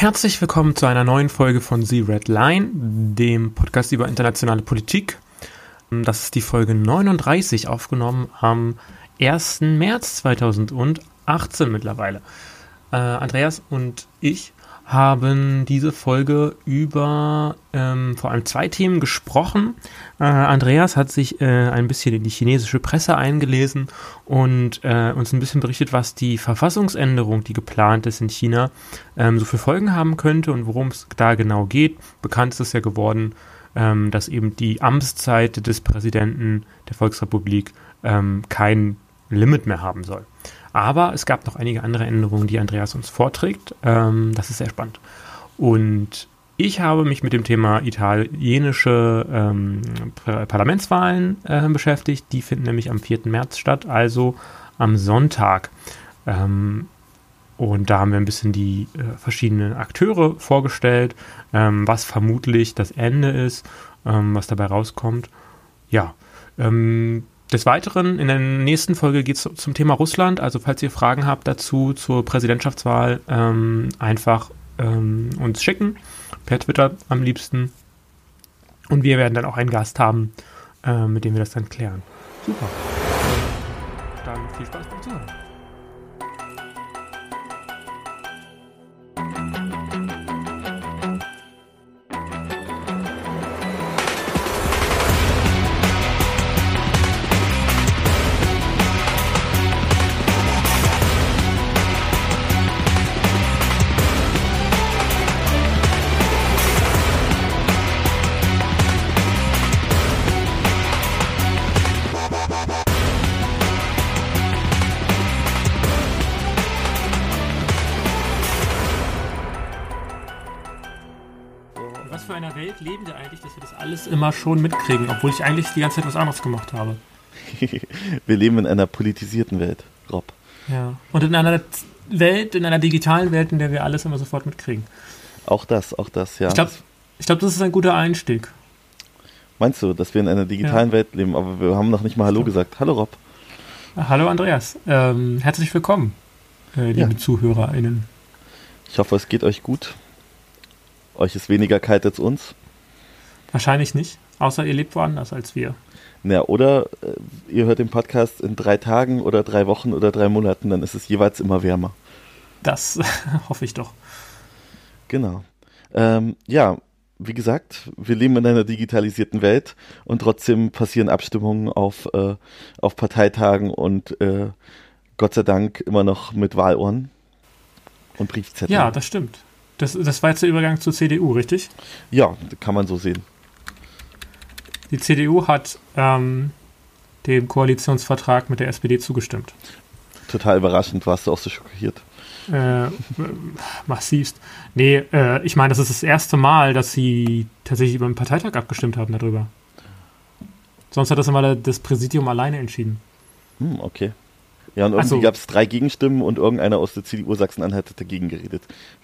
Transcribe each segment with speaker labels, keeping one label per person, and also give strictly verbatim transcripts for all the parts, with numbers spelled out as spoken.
Speaker 1: Herzlich willkommen zu einer neuen Folge von The Red Line, dem Podcast über internationale Politik. Das ist die Folge neununddreißig, aufgenommen am ersten März zweitausendachtzehn mittlerweile. Äh, Andreas und ich haben diese Folge über ähm, vor allem zwei Themen gesprochen. Äh, Andreas hat sich äh, ein bisschen in die chinesische Presse eingelesen und äh, uns ein bisschen berichtet, was die Verfassungsänderung, die geplant ist in China, ähm, so für Folgen haben könnte und worum es da genau geht. Bekannt ist es ja geworden, ähm, dass eben die Amtszeit des Präsidenten der Volksrepublik ähm, kein Limit mehr haben soll. Aber es gab noch einige andere Änderungen, die Andreas uns vorträgt. Ähm, das ist sehr spannend. Und ich habe mich mit dem Thema italienische ähm, Parlamentswahlen äh, beschäftigt. Die finden nämlich am vierten März statt, also am Sonntag. Ähm, und da haben wir ein bisschen die äh, verschiedenen Akteure vorgestellt, ähm, was vermutlich das Ende ist, ähm, was dabei rauskommt. Ja, ähm, Des Weiteren, in der nächsten Folge geht es zum Thema Russland. Also falls ihr Fragen habt dazu, zur Präsidentschaftswahl, ähm, einfach ähm, uns schicken. Per Twitter am liebsten. Und wir werden dann auch einen Gast haben, äh, mit dem wir das dann klären. Super. Dann viel Spaß beim Zuhören. Leben wir eigentlich, dass wir das alles immer schon mitkriegen, obwohl ich eigentlich die ganze Zeit was anderes gemacht habe.
Speaker 2: Wir leben in einer politisierten Welt, Rob.
Speaker 1: Ja, und in einer Welt, in einer digitalen Welt, in der wir alles immer sofort mitkriegen.
Speaker 2: Auch das, auch das, ja.
Speaker 1: Ich glaube, ich glaub, das ist ein guter Einstieg.
Speaker 2: Meinst du, dass wir in einer digitalen ja. Welt leben, aber wir haben noch nicht mal Hallo Stimmt. gesagt. Hallo, Rob.
Speaker 1: Hallo, Andreas. Ähm, herzlich willkommen, äh, liebe ja. ZuhörerInnen.
Speaker 2: Ich hoffe, es geht euch gut. Euch ist weniger kalt als uns.
Speaker 1: Wahrscheinlich nicht, außer ihr lebt woanders als wir.
Speaker 2: Ja, oder äh, ihr hört den Podcast in drei Tagen oder drei Wochen oder drei Monaten, dann ist es jeweils immer wärmer.
Speaker 1: Das hoffe ich doch.
Speaker 2: Genau. Ähm, ja, wie gesagt, wir leben in einer digitalisierten Welt und trotzdem passieren Abstimmungen auf, äh, auf Parteitagen und äh, Gott sei Dank immer noch mit Wahlurnen und Briefzetteln.
Speaker 1: Ja, das stimmt. Das, das war jetzt der Übergang zur C D U, richtig?
Speaker 2: Ja, kann man so sehen.
Speaker 1: Die C D U hat ähm, dem Koalitionsvertrag mit der S P D zugestimmt.
Speaker 2: Total überraschend, warst du auch so schockiert?
Speaker 1: Äh, massivst. Nee, äh, ich meine, das ist das erste Mal, dass sie tatsächlich über den Parteitag abgestimmt haben darüber. Sonst hat das immer das Präsidium alleine entschieden.
Speaker 2: Hm, okay. Ja, und irgendwie so. Gab es drei Gegenstimmen und irgendeiner aus der C D U Sachsen-Anhalt hat dagegen geredet.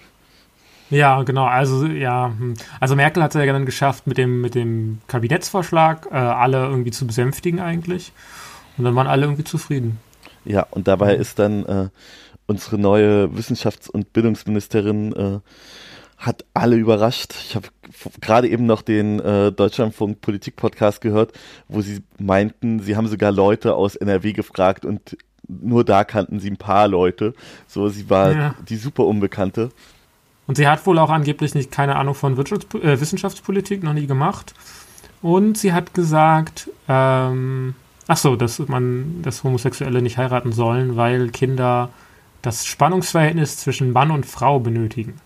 Speaker 1: Ja, genau, also ja, also Merkel hat es ja dann geschafft, mit dem, mit dem Kabinettsvorschlag äh, alle irgendwie zu besänftigen eigentlich. Und dann waren alle irgendwie zufrieden.
Speaker 2: Ja, und dabei ist dann äh, unsere neue Wissenschafts- und Bildungsministerin äh, hat alle überrascht. Ich habe f- gerade eben noch den äh, Deutschlandfunk Politik-Podcast gehört, wo sie meinten, sie haben sogar Leute aus N R W gefragt und nur da kannten sie ein paar Leute. So, sie war ja. die super Unbekannte.
Speaker 1: Und sie hat wohl auch angeblich nicht keine Ahnung von Wirtschafts- äh, Wissenschaftspolitik, noch nie gemacht. Und sie hat gesagt, ähm, ach so, dass man, dass Homosexuelle nicht heiraten sollen, weil Kinder das Spannungsverhältnis zwischen Mann und Frau benötigen.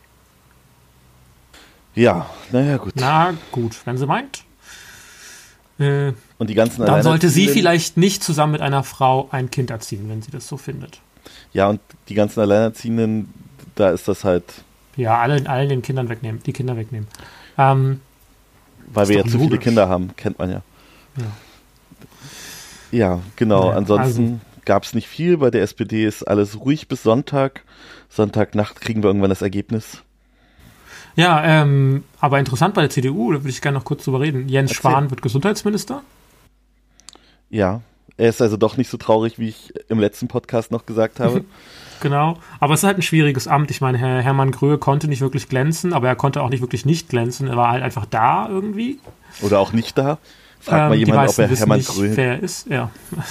Speaker 2: Ja, naja, gut.
Speaker 1: Na gut, wenn sie meint. Äh,
Speaker 2: und die ganzen
Speaker 1: dann sollte sie vielleicht nicht zusammen mit einer Frau ein Kind erziehen, wenn sie das so findet.
Speaker 2: Ja, und die ganzen Alleinerziehenden, da ist das halt...
Speaker 1: Ja, allen, allen den Kindern wegnehmen, die Kinder wegnehmen. Ähm,
Speaker 2: Weil wir ja zu viele Kinder haben, kennt man ja.
Speaker 1: Ja,
Speaker 2: ja genau. Ja, ansonsten
Speaker 1: also.
Speaker 2: gab es nicht viel. Bei der S P D ist alles ruhig bis Sonntag. Sonntagnacht kriegen wir irgendwann das Ergebnis.
Speaker 1: Ja, ähm, aber interessant bei der C D U, da würde ich gerne noch kurz drüber reden. Jens
Speaker 2: Erzähl.
Speaker 1: Spahn wird Gesundheitsminister.
Speaker 2: Ja, Er ist also doch nicht so traurig, wie ich im letzten Podcast noch gesagt habe.
Speaker 1: Genau, aber es ist halt ein schwieriges Amt. Ich meine, Herr Hermann Gröhe konnte nicht wirklich glänzen, aber er konnte auch nicht wirklich nicht glänzen. Er war halt einfach da irgendwie.
Speaker 2: Oder auch nicht da. Fragt
Speaker 1: ähm,
Speaker 2: mal jemand, ob er Hermann
Speaker 1: nicht,
Speaker 2: Gröhe...
Speaker 1: wer er ist, ja.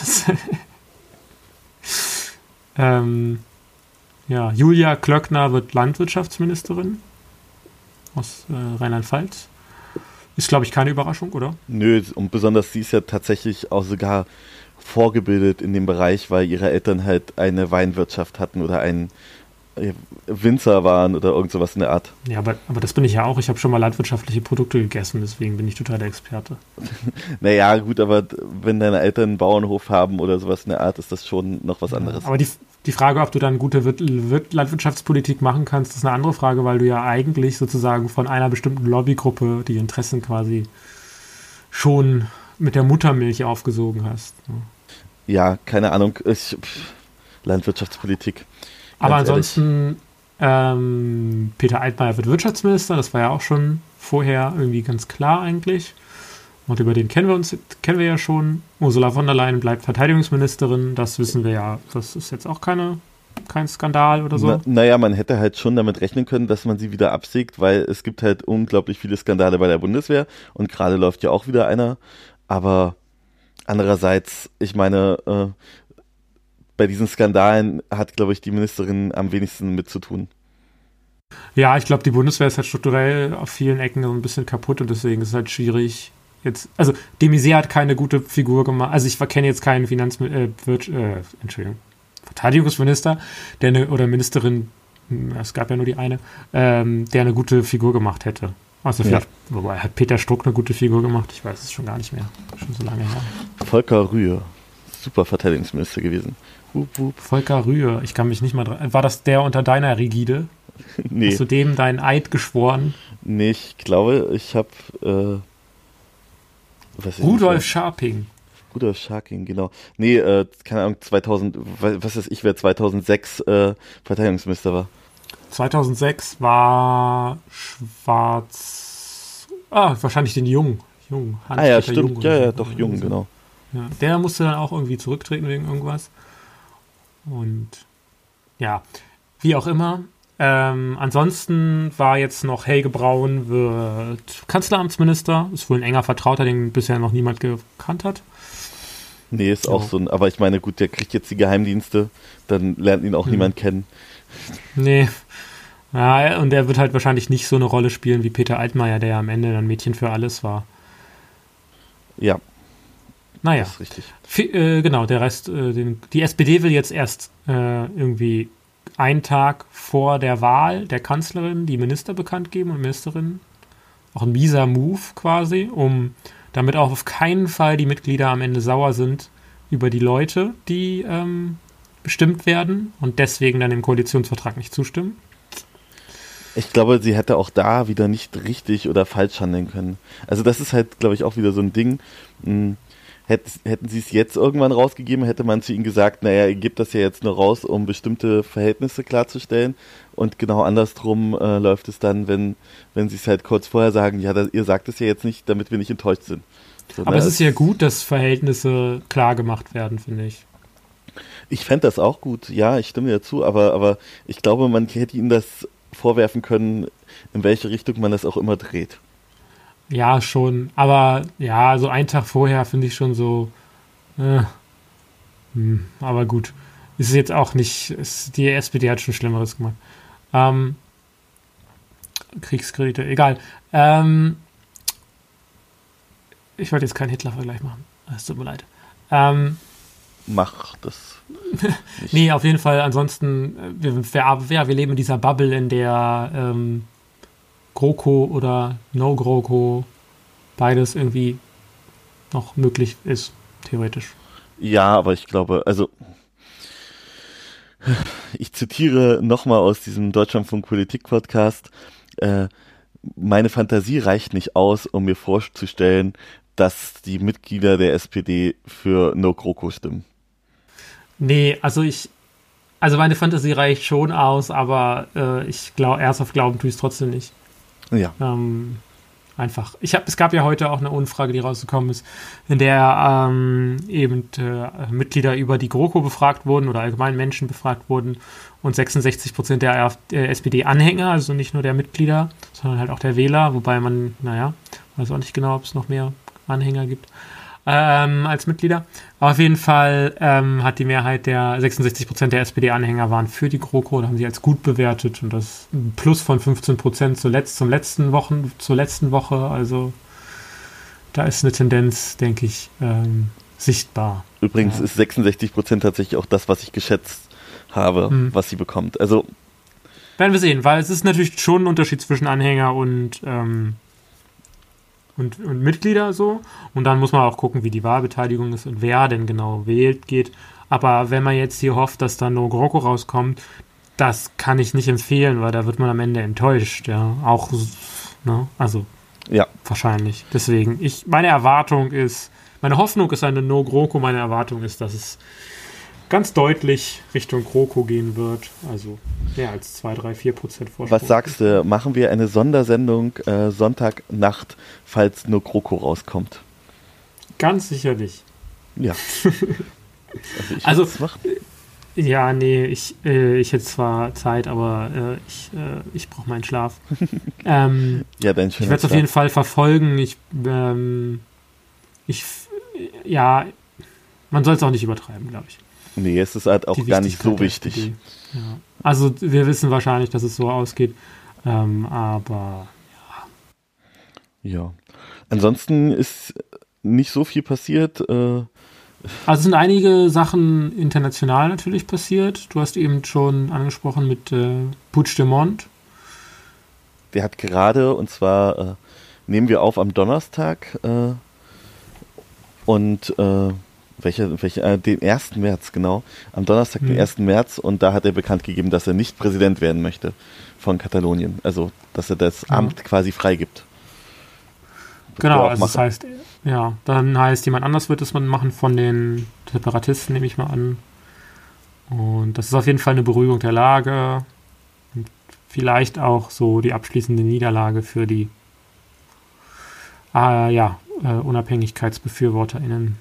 Speaker 1: ähm, ja, Julia Klöckner wird Landwirtschaftsministerin aus äh, Rheinland-Pfalz. Ist, glaube ich, keine Überraschung, oder?
Speaker 2: Nö, und besonders sie ist ja tatsächlich auch sogar vorgebildet in dem Bereich, weil ihre Eltern halt eine Weinwirtschaft hatten oder ein Winzer waren oder irgend sowas in der Art.
Speaker 1: Ja, aber, aber das bin ich ja auch. Ich habe schon mal landwirtschaftliche Produkte gegessen, deswegen bin ich total der Experte.
Speaker 2: Naja, gut, aber wenn deine Eltern einen Bauernhof haben oder sowas in der Art, ist das schon noch was anderes.
Speaker 1: Ja, aber die, die Frage, ob du dann gute Wir- Wir- Landwirtschaftspolitik machen kannst, ist eine andere Frage, weil du ja eigentlich sozusagen von einer bestimmten Lobbygruppe die Interessen quasi schon mit der Muttermilch aufgesogen hast.
Speaker 2: Ja, keine Ahnung. Ich, pff, Landwirtschaftspolitik.
Speaker 1: Aber
Speaker 2: Ganz
Speaker 1: ansonsten, ähm, Peter Altmaier wird Wirtschaftsminister, das war ja auch schon vorher irgendwie ganz klar eigentlich. Und über den kennen wir uns, kennen wir ja schon. Ursula von der Leyen bleibt Verteidigungsministerin, das wissen wir ja. Das ist jetzt auch keine, kein Skandal oder so.
Speaker 2: Na, naja, man hätte halt schon damit rechnen können, dass man sie wieder absägt, weil es gibt halt unglaublich viele Skandale bei der Bundeswehr und gerade läuft ja auch wieder einer. Aber andererseits, ich meine, äh, bei diesen Skandalen hat, glaube ich, die Ministerin am wenigsten mit zu tun.
Speaker 1: Ja, ich glaube, die Bundeswehr ist halt strukturell auf vielen Ecken so ein bisschen kaputt und deswegen ist es halt schwierig. Jetzt, also, de Maizière hat keine gute Figur gemacht. Also, ich kenne jetzt keinen Finanzminister, äh, äh, Entschuldigung, Verteidigungsminister, der eine, oder Ministerin, es gab ja nur die eine, ähm, der eine gute Figur gemacht hätte. Also, vielleicht, ja. Wobei, hat Peter Struck eine gute Figur gemacht? Ich weiß es schon gar nicht mehr. Schon so lange her.
Speaker 2: Volker Rühe, super Verteidigungsminister gewesen.
Speaker 1: Wup, wup. Volker Rühe, ich kann mich nicht mal dran. War das der unter deiner Rigide?
Speaker 2: Nee.
Speaker 1: Hast du dem deinen Eid geschworen?
Speaker 2: Nee, ich glaube, ich habe äh,
Speaker 1: Rudolf Scharping.
Speaker 2: Rudolf Scharping, genau. Nee, äh, keine Ahnung, zweitausend, was weiß ich, wer zweitausendsechs äh, Verteidigungsminister war.
Speaker 1: zweitausendsechs war Schwarz. Ah, wahrscheinlich den Jung. Jung.
Speaker 2: Ah ja, stimmt. Jung ja, ja, so. Doch, Jung, genau.
Speaker 1: Ja, der musste dann auch irgendwie zurücktreten wegen irgendwas. Und ja, wie auch immer. Ähm, ansonsten war jetzt noch Helge Braun wird Kanzleramtsminister. Ist wohl ein enger Vertrauter, den bisher noch niemand gekannt hat.
Speaker 2: Nee, ist ja. Auch so ein, aber ich meine, gut, der kriegt jetzt die Geheimdienste, dann lernt ihn auch hm. niemand kennen.
Speaker 1: Nee. Ja, und er wird halt wahrscheinlich nicht so eine Rolle spielen wie Peter Altmaier, der ja am Ende dann Mädchen für alles war.
Speaker 2: Ja.
Speaker 1: Naja.
Speaker 2: Das ist richtig.
Speaker 1: F- äh, genau, der Rest, äh, den, die S P D will jetzt erst äh, irgendwie einen Tag vor der Wahl der Kanzlerin die Minister bekannt geben und Ministerinnen. Auch ein mieser Move quasi, um damit auch auf keinen Fall die Mitglieder am Ende sauer sind über die Leute, die ähm, bestimmt werden und deswegen dann dem Koalitionsvertrag nicht zustimmen.
Speaker 2: Ich glaube, sie hätte auch da wieder nicht richtig oder falsch handeln können. Also das ist halt, glaube ich, auch wieder so ein Ding. Hm, hätten sie es jetzt irgendwann rausgegeben, hätte man zu ihnen gesagt, naja, ihr gebt das ja jetzt nur raus, um bestimmte Verhältnisse klarzustellen. Und genau andersrum äh, läuft es dann, wenn, wenn sie es halt kurz vorher sagen, ja, da, ihr sagt es ja jetzt nicht, damit wir nicht enttäuscht sind. So,
Speaker 1: Aber ne? Es ist ja gut, dass Verhältnisse klar gemacht werden, finde ich.
Speaker 2: Ich fände das auch gut, ja, ich stimme dir zu, aber, aber ich glaube, man hätte ihnen das vorwerfen können, in welche Richtung man das auch immer dreht.
Speaker 1: Ja, schon. Aber ja, so einen Tag vorher finde ich schon so. Äh, hm, aber gut. Ist jetzt auch nicht. Ist, die S P D hat schon Schlimmeres gemacht. Ähm, Kriegskredite, egal. Ähm, ich wollte jetzt keinen Hitler-Vergleich machen. Es tut mir leid. Ähm,
Speaker 2: Mach das.
Speaker 1: Nee, auf jeden Fall. Ansonsten, wir, wir, wir leben in dieser Bubble, in der ähm, GroKo oder No-GroKo beides irgendwie noch möglich ist, theoretisch.
Speaker 2: Ja, aber ich glaube, also ich zitiere nochmal aus diesem Deutschlandfunk Politik-Podcast, äh, meine Fantasie reicht nicht aus, um mir vorzustellen, dass die Mitglieder der S P D für No-GroKo stimmen.
Speaker 1: Nee, also ich, also meine Fantasie reicht schon aus, aber äh, ich glaube, ernsthaft glauben tue ich es trotzdem nicht.
Speaker 2: Ja.
Speaker 1: Ähm, einfach. Ich hab, es gab ja heute auch eine Umfrage, die rausgekommen ist, in der ähm, eben äh, Mitglieder über die GroKo befragt wurden oder allgemein Menschen befragt wurden und sechsundsechzig Prozent der äh, S P D-Anhänger, also nicht nur der Mitglieder, sondern halt auch der Wähler, wobei man, naja, weiß auch nicht genau, ob es noch mehr Anhänger gibt ähm, als Mitglieder. Aber auf jeden Fall ähm, hat die Mehrheit der sechsundsechzig Prozent der S P D-Anhänger waren für die GroKo und haben sie als gut bewertet und das ein Plus von fünfzehn Prozent zuletzt, zum letzten Wochen, zur letzten Woche. Also da ist eine Tendenz, denke ich, ähm, sichtbar.
Speaker 2: Übrigens
Speaker 1: ja.
Speaker 2: ist sechsundsechzig Prozent tatsächlich auch das, was ich geschätzt habe, hm. was sie bekommt. Also
Speaker 1: werden wir sehen, weil es ist natürlich schon ein Unterschied zwischen Anhänger und ähm, Und, und Mitglieder so. Und dann muss man auch gucken, wie die Wahlbeteiligung ist und wer denn genau wählt, geht. Aber wenn man jetzt hier hofft, dass dann No GroKo rauskommt, das kann ich nicht empfehlen, weil da wird man am Ende enttäuscht, ja. Auch, ne, also,
Speaker 2: ja.
Speaker 1: Wahrscheinlich. Deswegen, ich, meine Erwartung ist, meine Hoffnung ist eine No GroKo, meine Erwartung ist, dass es ganz deutlich Richtung GroKo gehen wird. Also mehr als zwei, drei, vier Prozent Vorsprung.
Speaker 2: Was sagst du, machen wir eine Sondersendung äh, Sonntagnacht, falls No GroKo rauskommt?
Speaker 1: Ganz sicherlich.
Speaker 2: Ja. Also, ich
Speaker 1: also
Speaker 2: es machen.
Speaker 1: Ja, nee, ich, äh, ich hätte zwar Zeit, aber äh, ich, äh, ich brauche meinen Schlaf. ähm,
Speaker 2: ja, dein
Speaker 1: ich werde es auf jeden Fall verfolgen. Ich, ähm, ich, ja, man soll es auch nicht übertreiben, glaube ich.
Speaker 2: Nee, es ist halt auch
Speaker 1: Die
Speaker 2: gar nicht so
Speaker 1: der
Speaker 2: wichtig.
Speaker 1: S P D. Ja. Also wir wissen wahrscheinlich, dass es so ausgeht, ähm, aber
Speaker 2: ja. Ja. Ansonsten ist nicht so viel passiert. Äh,
Speaker 1: Also es sind einige Sachen international natürlich passiert. Du hast eben schon angesprochen mit äh, Puigdemont.
Speaker 2: Der hat gerade, und zwar äh, nehmen wir auf am Donnerstag äh, und äh, welcher, welcher, äh, den ersten März, genau, am Donnerstag, mhm. den ersten März, und da hat er bekannt gegeben, dass er nicht Präsident werden möchte von Katalonien. Also, dass er das
Speaker 1: ja.
Speaker 2: Amt quasi freigibt.
Speaker 1: Genau, also das heißt, ja, dann heißt, jemand anders wird es man machen von den Separatisten, nehme ich mal an. Und das ist auf jeden Fall eine Beruhigung der Lage. Und vielleicht auch so die abschließende Niederlage für die äh, ja, äh, UnabhängigkeitsbefürworterInnen.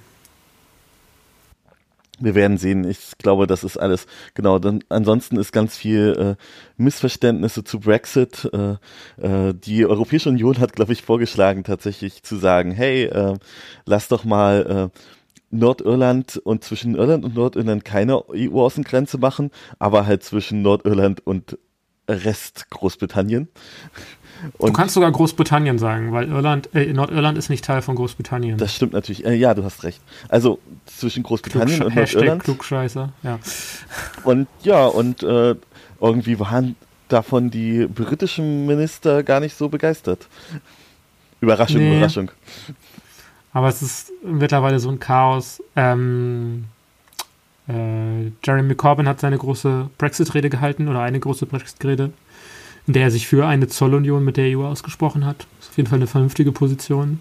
Speaker 2: Wir werden sehen. Ich glaube, das ist alles. Genau. Dann ansonsten ist ganz viel äh, Missverständnisse zu Brexit. Äh, äh, die Europäische Union hat, glaube ich, vorgeschlagen, tatsächlich zu sagen: Hey, äh, lass doch mal äh, Nordirland und zwischen Irland und Nordirland keine E U-Außengrenze machen, aber halt zwischen Nordirland und Rest Großbritannien. Und
Speaker 1: du kannst sogar Großbritannien sagen, weil Irland, äh, Nordirland ist nicht Teil von Großbritannien.
Speaker 2: Das stimmt natürlich. Äh, ja, du hast recht. Also zwischen Großbritannien Klugsch- und Nordirland.
Speaker 1: Klugscheißer, ja.
Speaker 2: Und ja, und äh, irgendwie waren davon die britischen Minister gar nicht so begeistert. Überraschung, nee. Überraschung.
Speaker 1: Aber es ist mittlerweile so ein Chaos. Ähm, äh, Jeremy Corbyn hat seine große Brexit-Rede gehalten oder eine große Brexit-Rede, in der er sich für eine Zollunion mit der E U ausgesprochen hat. Das ist auf jeden Fall eine vernünftige Position.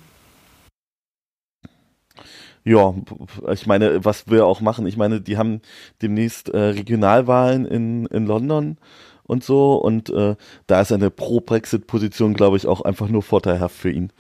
Speaker 2: Ja, ich meine, was wir auch machen, ich meine, die haben demnächst äh, Regionalwahlen in, in London und so, und äh, da ist eine Pro-Brexit-Position, glaube ich, auch einfach nur vorteilhaft für ihn.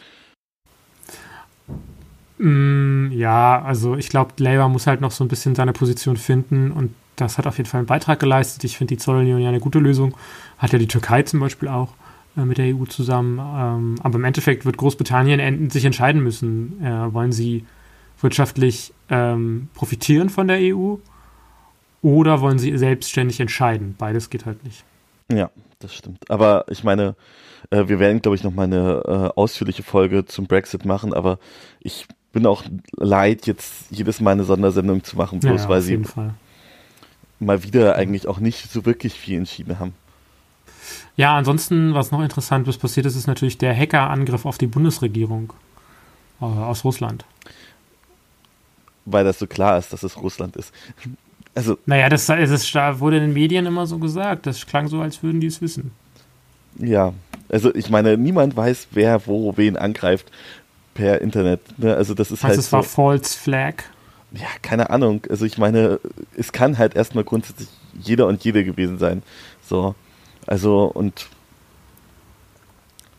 Speaker 1: Mm, ja, also ich glaube, Labour muss halt noch so ein bisschen seine Position finden, und das hat auf jeden Fall einen Beitrag geleistet. Ich finde die Zollunion ja eine gute Lösung. Hat ja die Türkei zum Beispiel auch äh, mit der E U zusammen. Ähm, aber im Endeffekt wird Großbritannien en- sich entscheiden müssen. Äh, wollen sie wirtschaftlich ähm, profitieren von der E U oder wollen sie selbstständig entscheiden? Beides geht halt nicht.
Speaker 2: Ja, das stimmt. Aber ich meine, äh, wir werden, glaube ich, noch mal eine äh, ausführliche Folge zum Brexit machen, aber ich bin auch leid, jetzt jedes Mal eine Sondersendung zu machen, bloß
Speaker 1: ja, ja,
Speaker 2: weil
Speaker 1: auf
Speaker 2: sie
Speaker 1: jeden Fall.
Speaker 2: mal wieder eigentlich auch nicht so wirklich viel entschieden haben.
Speaker 1: Ja, ansonsten, was noch interessant ist, passiert ist, ist natürlich der Hackerangriff auf die Bundesregierung äh, aus Russland.
Speaker 2: Weil das so klar ist, dass es Russland ist. Also,
Speaker 1: naja, das, das wurde in den Medien immer so gesagt. Das klang so, als würden die es wissen.
Speaker 2: Ja, also ich meine, niemand weiß, wer wo wen angreift per Internet. Ne? Also das ist
Speaker 1: also
Speaker 2: halt
Speaker 1: es
Speaker 2: so,
Speaker 1: war False Flag?
Speaker 2: Ja, keine Ahnung. Also ich meine, es kann halt erstmal grundsätzlich jeder und jede gewesen sein. So, also und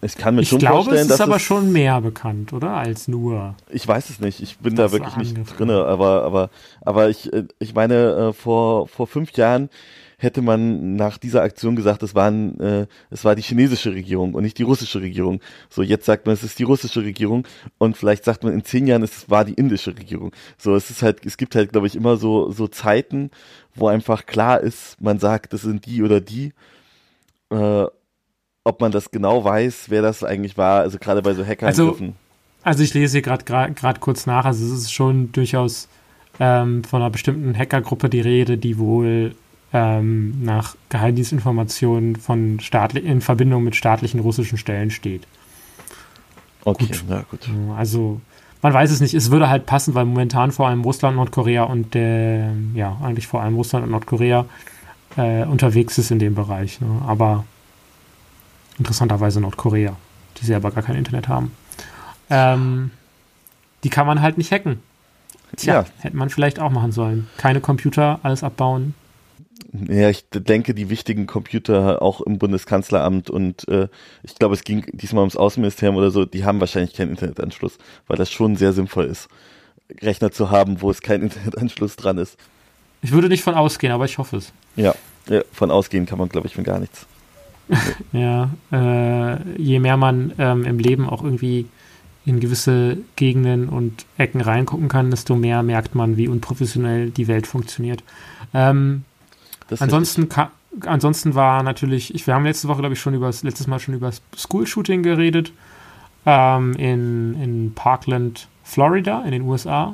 Speaker 2: Ich kann mir
Speaker 1: ich
Speaker 2: schon
Speaker 1: glaube,
Speaker 2: vorstellen,
Speaker 1: es ist
Speaker 2: dass
Speaker 1: aber
Speaker 2: es,
Speaker 1: schon mehr bekannt, oder? Als nur.
Speaker 2: ich weiß es nicht, ich bin da
Speaker 1: Das
Speaker 2: wirklich nicht
Speaker 1: Angriff.
Speaker 2: drinne, aber, aber, aber ich, äh, ich meine, äh, vor, vor fünf Jahren hätte man nach dieser Aktion gesagt, es waren, äh, es war die chinesische Regierung und nicht die russische Regierung. So, jetzt sagt man, es ist die russische Regierung und vielleicht sagt man in zehn Jahren, es war die indische Regierung. So, es ist halt, es gibt halt, glaube ich, immer so, so Zeiten, wo einfach klar ist, man sagt, das sind die oder die, äh, ob man das genau weiß, wer das eigentlich war, also gerade bei so Hackerangriffen.
Speaker 1: Also ich lese hier gerade gerade kurz nach, also es ist schon durchaus ähm, von einer bestimmten Hackergruppe die Rede, die wohl ähm, nach Geheimdienstinformationen von staatli- in Verbindung mit staatlichen russischen Stellen steht.
Speaker 2: Okay,
Speaker 1: Gut.
Speaker 2: na gut.
Speaker 1: Also man weiß es nicht, es würde halt passen, weil momentan vor allem Russland, Nordkorea und äh, ja, eigentlich vor allem Russland und Nordkorea äh, unterwegs ist in dem Bereich. Ne? Aber interessanterweise Nordkorea, die selber gar kein Internet haben. Ähm, die kann man halt nicht hacken. Tja,
Speaker 2: Ja.
Speaker 1: hätte man vielleicht auch machen sollen. Keine Computer, alles abbauen.
Speaker 2: Ja, ich denke, die wichtigen Computer auch im Bundeskanzleramt und äh, ich glaube, es ging diesmal ums Außenministerium oder so, die haben wahrscheinlich keinen Internetanschluss, weil das schon sehr sinnvoll ist, Rechner zu haben, wo es kein Internetanschluss dran ist.
Speaker 1: Ich würde nicht von ausgehen, aber ich hoffe es.
Speaker 2: Ja, ja von ausgehen kann man, glaube ich, von gar nichts.
Speaker 1: Ja, äh, je mehr man ähm, im Leben auch irgendwie in gewisse Gegenden und Ecken reingucken kann, desto mehr merkt man, wie unprofessionell die Welt funktioniert. Ähm, ansonsten, ka- ansonsten war natürlich, ich, wir haben letzte Woche, glaube ich, schon über letztes Mal schon über das School-Shooting geredet ähm, in, in Parkland, Florida, in den U S A.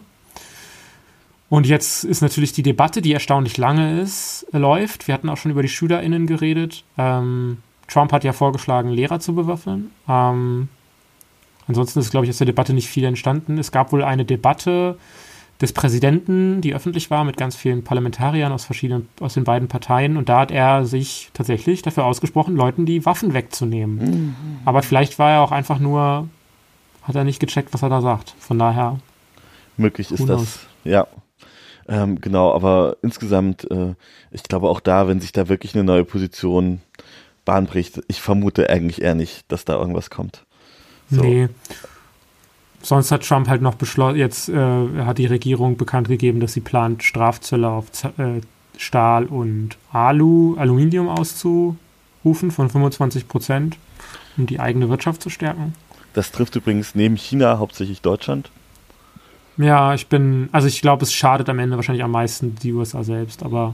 Speaker 1: Und jetzt ist natürlich die Debatte, die erstaunlich lange ist, läuft. Wir hatten auch schon über die SchülerInnen geredet. Ähm, Trump hat ja vorgeschlagen, Lehrer zu bewaffnen. Ähm, ansonsten ist, glaube ich, aus der Debatte nicht viel entstanden. Es gab wohl eine Debatte des Präsidenten, die öffentlich war, mit ganz vielen Parlamentariern aus verschiedenen, aus den beiden Parteien. Und da hat er sich tatsächlich dafür ausgesprochen, Leuten die Waffen wegzunehmen. Mhm. Aber vielleicht war er auch einfach nur, hat er nicht gecheckt, was er da sagt. Von daher.
Speaker 2: Möglich ist das, ja. Ähm, genau, aber insgesamt, äh, ich glaube auch da, wenn sich da wirklich eine neue Position Bahn bricht, ich vermute eigentlich eher nicht, dass da irgendwas kommt. So.
Speaker 1: Nee. Sonst hat Trump halt noch beschlossen, jetzt äh, hat die Regierung bekannt gegeben, dass sie plant, Strafzölle auf Z- äh, Stahl und Alu, Aluminium auszurufen von fünfundzwanzig Prozent, um die eigene Wirtschaft zu stärken.
Speaker 2: Das trifft übrigens neben China hauptsächlich Deutschland.
Speaker 1: Ja, ich bin, also ich glaube, es schadet am Ende wahrscheinlich am meisten die U S A selbst, aber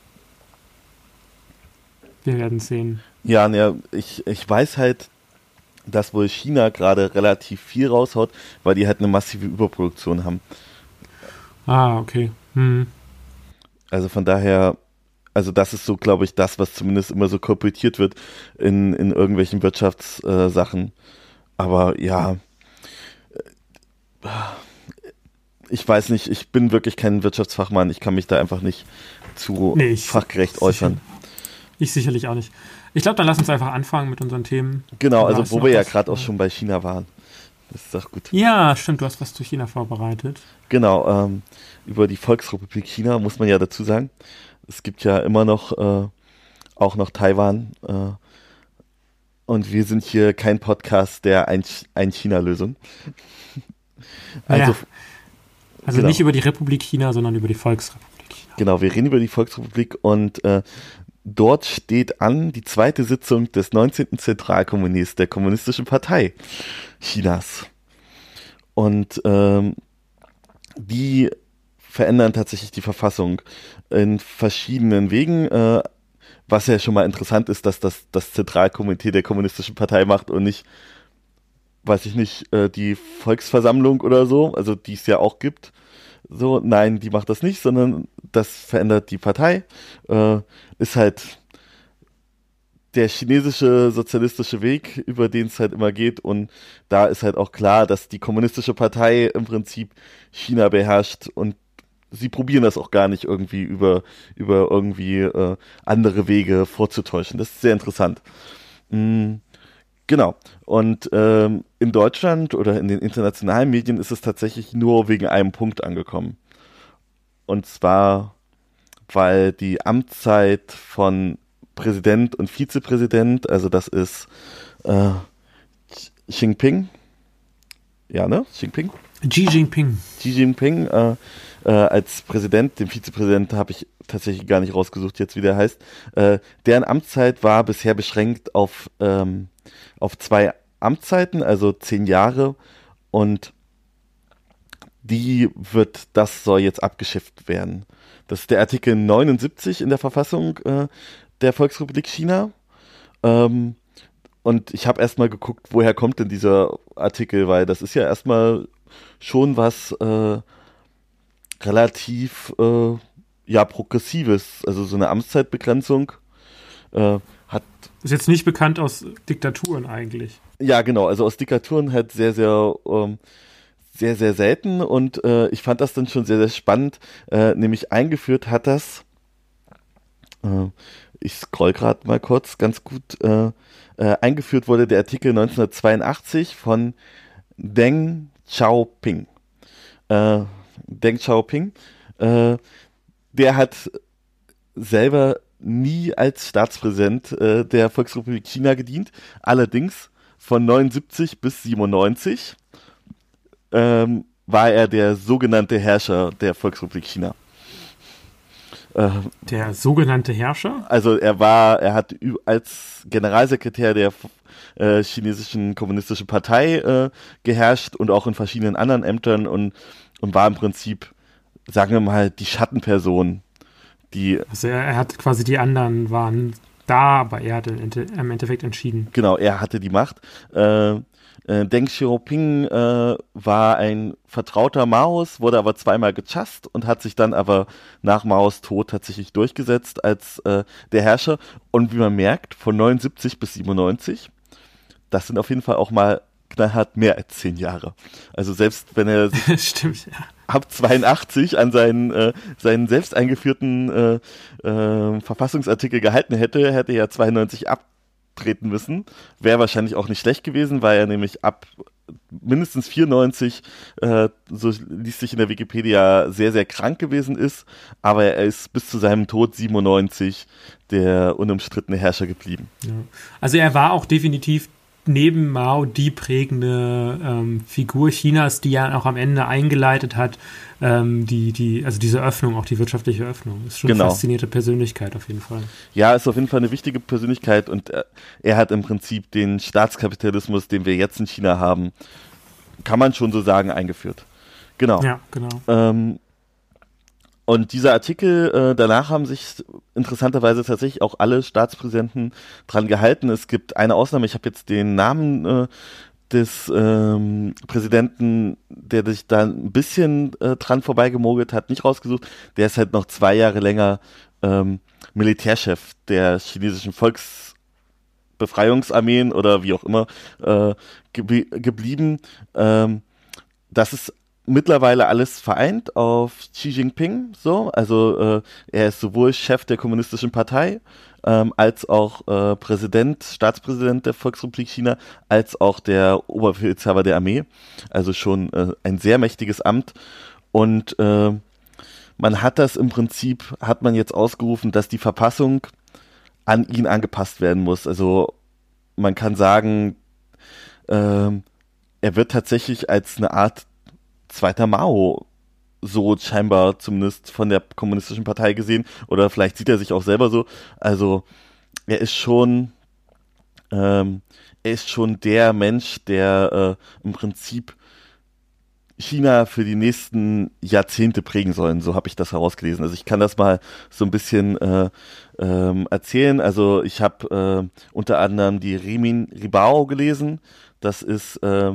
Speaker 1: wir werden sehen.
Speaker 2: Ja, ne, ich, ich weiß halt, dass wohl China gerade relativ viel raushaut, weil die halt eine massive Überproduktion haben.
Speaker 1: Ah, okay. Hm.
Speaker 2: Also von daher, also das ist so, glaube ich, das, was zumindest immer so kolportiert wird in, in irgendwelchen Wirtschaftssachen. Äh, aber ja, ich weiß nicht, ich bin wirklich kein Wirtschaftsfachmann, ich kann mich da einfach nicht zu
Speaker 1: nee, ich,
Speaker 2: fachgerecht äußern.
Speaker 1: Ich sicherlich auch nicht. Ich glaube, dann lass uns einfach anfangen mit unseren Themen.
Speaker 2: Genau, also wo wir ja gerade auch schon bei China waren. Das ist doch gut.
Speaker 1: Ja, stimmt, du hast was zu China vorbereitet.
Speaker 2: Genau, ähm, über die Volksrepublik China muss man ja dazu sagen. Es gibt ja immer noch, äh, auch noch Taiwan. Äh, und wir sind hier kein Podcast der Ein-China-Lösung.
Speaker 1: Also, ja. also genau. Nicht über die Republik China, sondern über die Volksrepublik China.
Speaker 2: Genau, wir reden über die Volksrepublik und äh, dort steht an die zweite Sitzung des neunzehnten Zentralkomitees der Kommunistischen Partei Chinas. Und ähm, die verändern tatsächlich die Verfassung in verschiedenen Wegen, äh, was ja schon mal interessant ist, dass das das Zentralkomitee der Kommunistischen Partei macht und nicht, weiß ich nicht, äh, die Volksversammlung oder so, also die es ja auch gibt. So, nein, die macht das nicht, sondern das verändert die Partei. Äh, ist halt der chinesische sozialistische Weg, über den es halt immer geht. Und da ist halt auch klar, dass die kommunistische Partei im Prinzip China beherrscht und sie probieren das auch gar nicht irgendwie über, über irgendwie äh, andere Wege vorzutäuschen. Das ist sehr interessant. Mhm. Genau. Und ähm, in Deutschland oder in den internationalen Medien ist es tatsächlich nur wegen einem Punkt angekommen. Und zwar, weil die Amtszeit von Präsident und Vizepräsident, also das ist äh, Xi Jinping, ja, ne? Xi Jinping?
Speaker 1: Xi Jinping.
Speaker 2: Xi Jinping äh, äh, als Präsident, den Vizepräsidenten habe ich tatsächlich gar nicht rausgesucht jetzt, wie der heißt. Äh, deren Amtszeit war bisher beschränkt auf, ähm, auf zwei Amtszeiten, also zehn Jahre, und die wird, das soll jetzt abgeschifft werden. Das ist der Artikel neunundsiebzig in der Verfassung äh, der Volksrepublik China. Ähm, und ich habe erstmal geguckt, woher kommt denn dieser Artikel, weil das ist ja erstmal schon was äh, relativ äh, ja, progressives, also so eine Amtszeitbegrenzung äh, hat.
Speaker 1: Ist jetzt nicht bekannt aus Diktaturen eigentlich.
Speaker 2: Ja, genau, also aus Diktaturen halt sehr, sehr, ähm, sehr, sehr selten, und äh, ich fand das dann schon sehr, sehr spannend, äh, nämlich eingeführt hat das, äh, ich scroll gerade mal kurz, ganz gut, äh, äh, eingeführt wurde der Artikel neunzehnhundertzweiundachtzig von Deng Xiaoping. Äh, Deng Xiaoping, äh, der hat selber nie als Staatspräsident äh, der Volksrepublik China gedient, allerdings von neunundsiebzig bis siebenundneunzig ähm, war er der sogenannte Herrscher der Volksrepublik China. Äh,
Speaker 1: der sogenannte Herrscher?
Speaker 2: Also er war, er hat als Generalsekretär der äh, chinesischen kommunistischen Partei äh, geherrscht und auch in verschiedenen anderen Ämtern, und, und war im Prinzip, sagen wir mal, die Schattenperson. Die,
Speaker 1: also er, er hat quasi, die anderen waren da, aber er hat im Endeffekt entschieden.
Speaker 2: Genau, er hatte die Macht. Äh, äh, Deng Xiaoping äh, war ein Vertrauter Maos, wurde aber zweimal gechasst und hat sich dann aber nach Maos Tod tatsächlich durchgesetzt als äh, der Herrscher. Und wie man merkt, von neunundsiebzig bis siebenundneunzig, das sind auf jeden Fall auch mal knallhart mehr als zehn Jahre. Also selbst wenn er sich
Speaker 1: Stimmt, ja.
Speaker 2: ab zweiundachtzig an seinen, äh, seinen selbst eingeführten äh, äh, Verfassungsartikel gehalten hätte, hätte er zweiundneunzig abtreten müssen. Wäre wahrscheinlich auch nicht schlecht gewesen, weil er nämlich ab mindestens vierundneunzig, äh, so liest sich in der Wikipedia, sehr, sehr krank gewesen ist. Aber er ist bis zu seinem Tod siebenundneunzig der unumstrittene Herrscher geblieben.
Speaker 1: Ja. Also er war auch definitiv neben Mao die prägende ähm, Figur Chinas, die ja auch am Ende eingeleitet hat, ähm, die, die, also diese Öffnung, auch die wirtschaftliche Öffnung. Ist schon
Speaker 2: Genau.
Speaker 1: Eine faszinierte Persönlichkeit auf jeden Fall.
Speaker 2: Ja, ist auf jeden Fall eine wichtige Persönlichkeit, und er, er hat im Prinzip den Staatskapitalismus, den wir jetzt in China haben, kann man schon so sagen, eingeführt. Genau.
Speaker 1: Ja, genau.
Speaker 2: Ähm, Und dieser Artikel, äh, danach haben sich interessanterweise tatsächlich auch alle Staatspräsidenten dran gehalten. Es gibt eine Ausnahme, ich habe jetzt den Namen äh, des ähm, Präsidenten, der sich da ein bisschen äh, dran vorbeigemogelt hat, nicht rausgesucht. Der ist halt noch zwei Jahre länger ähm, Militärchef der chinesischen Volksbefreiungsarmeen oder wie auch immer äh, ge- geblieben. Ähm, das ist mittlerweile alles vereint auf Xi Jinping, so, also äh, er ist sowohl Chef der kommunistischen Partei ähm, als auch äh, Präsident, Staatspräsident der Volksrepublik China, als auch der Oberbefehlshaber der Armee, also schon äh, ein sehr mächtiges Amt, und äh, man hat das im Prinzip, hat man jetzt ausgerufen, dass die Verfassung an ihn angepasst werden muss, also man kann sagen, äh, er wird tatsächlich als eine Art zweiter Mao, so scheinbar zumindest von der kommunistischen Partei gesehen, oder vielleicht sieht er sich auch selber so. Also er ist schon, ähm, er ist schon der Mensch, der äh, im Prinzip China für die nächsten Jahrzehnte prägen soll. So habe ich das herausgelesen. Also ich kann das mal so ein bisschen äh, ähm, erzählen. Also ich habe äh, unter anderem die Remin Ribao gelesen. Das ist äh,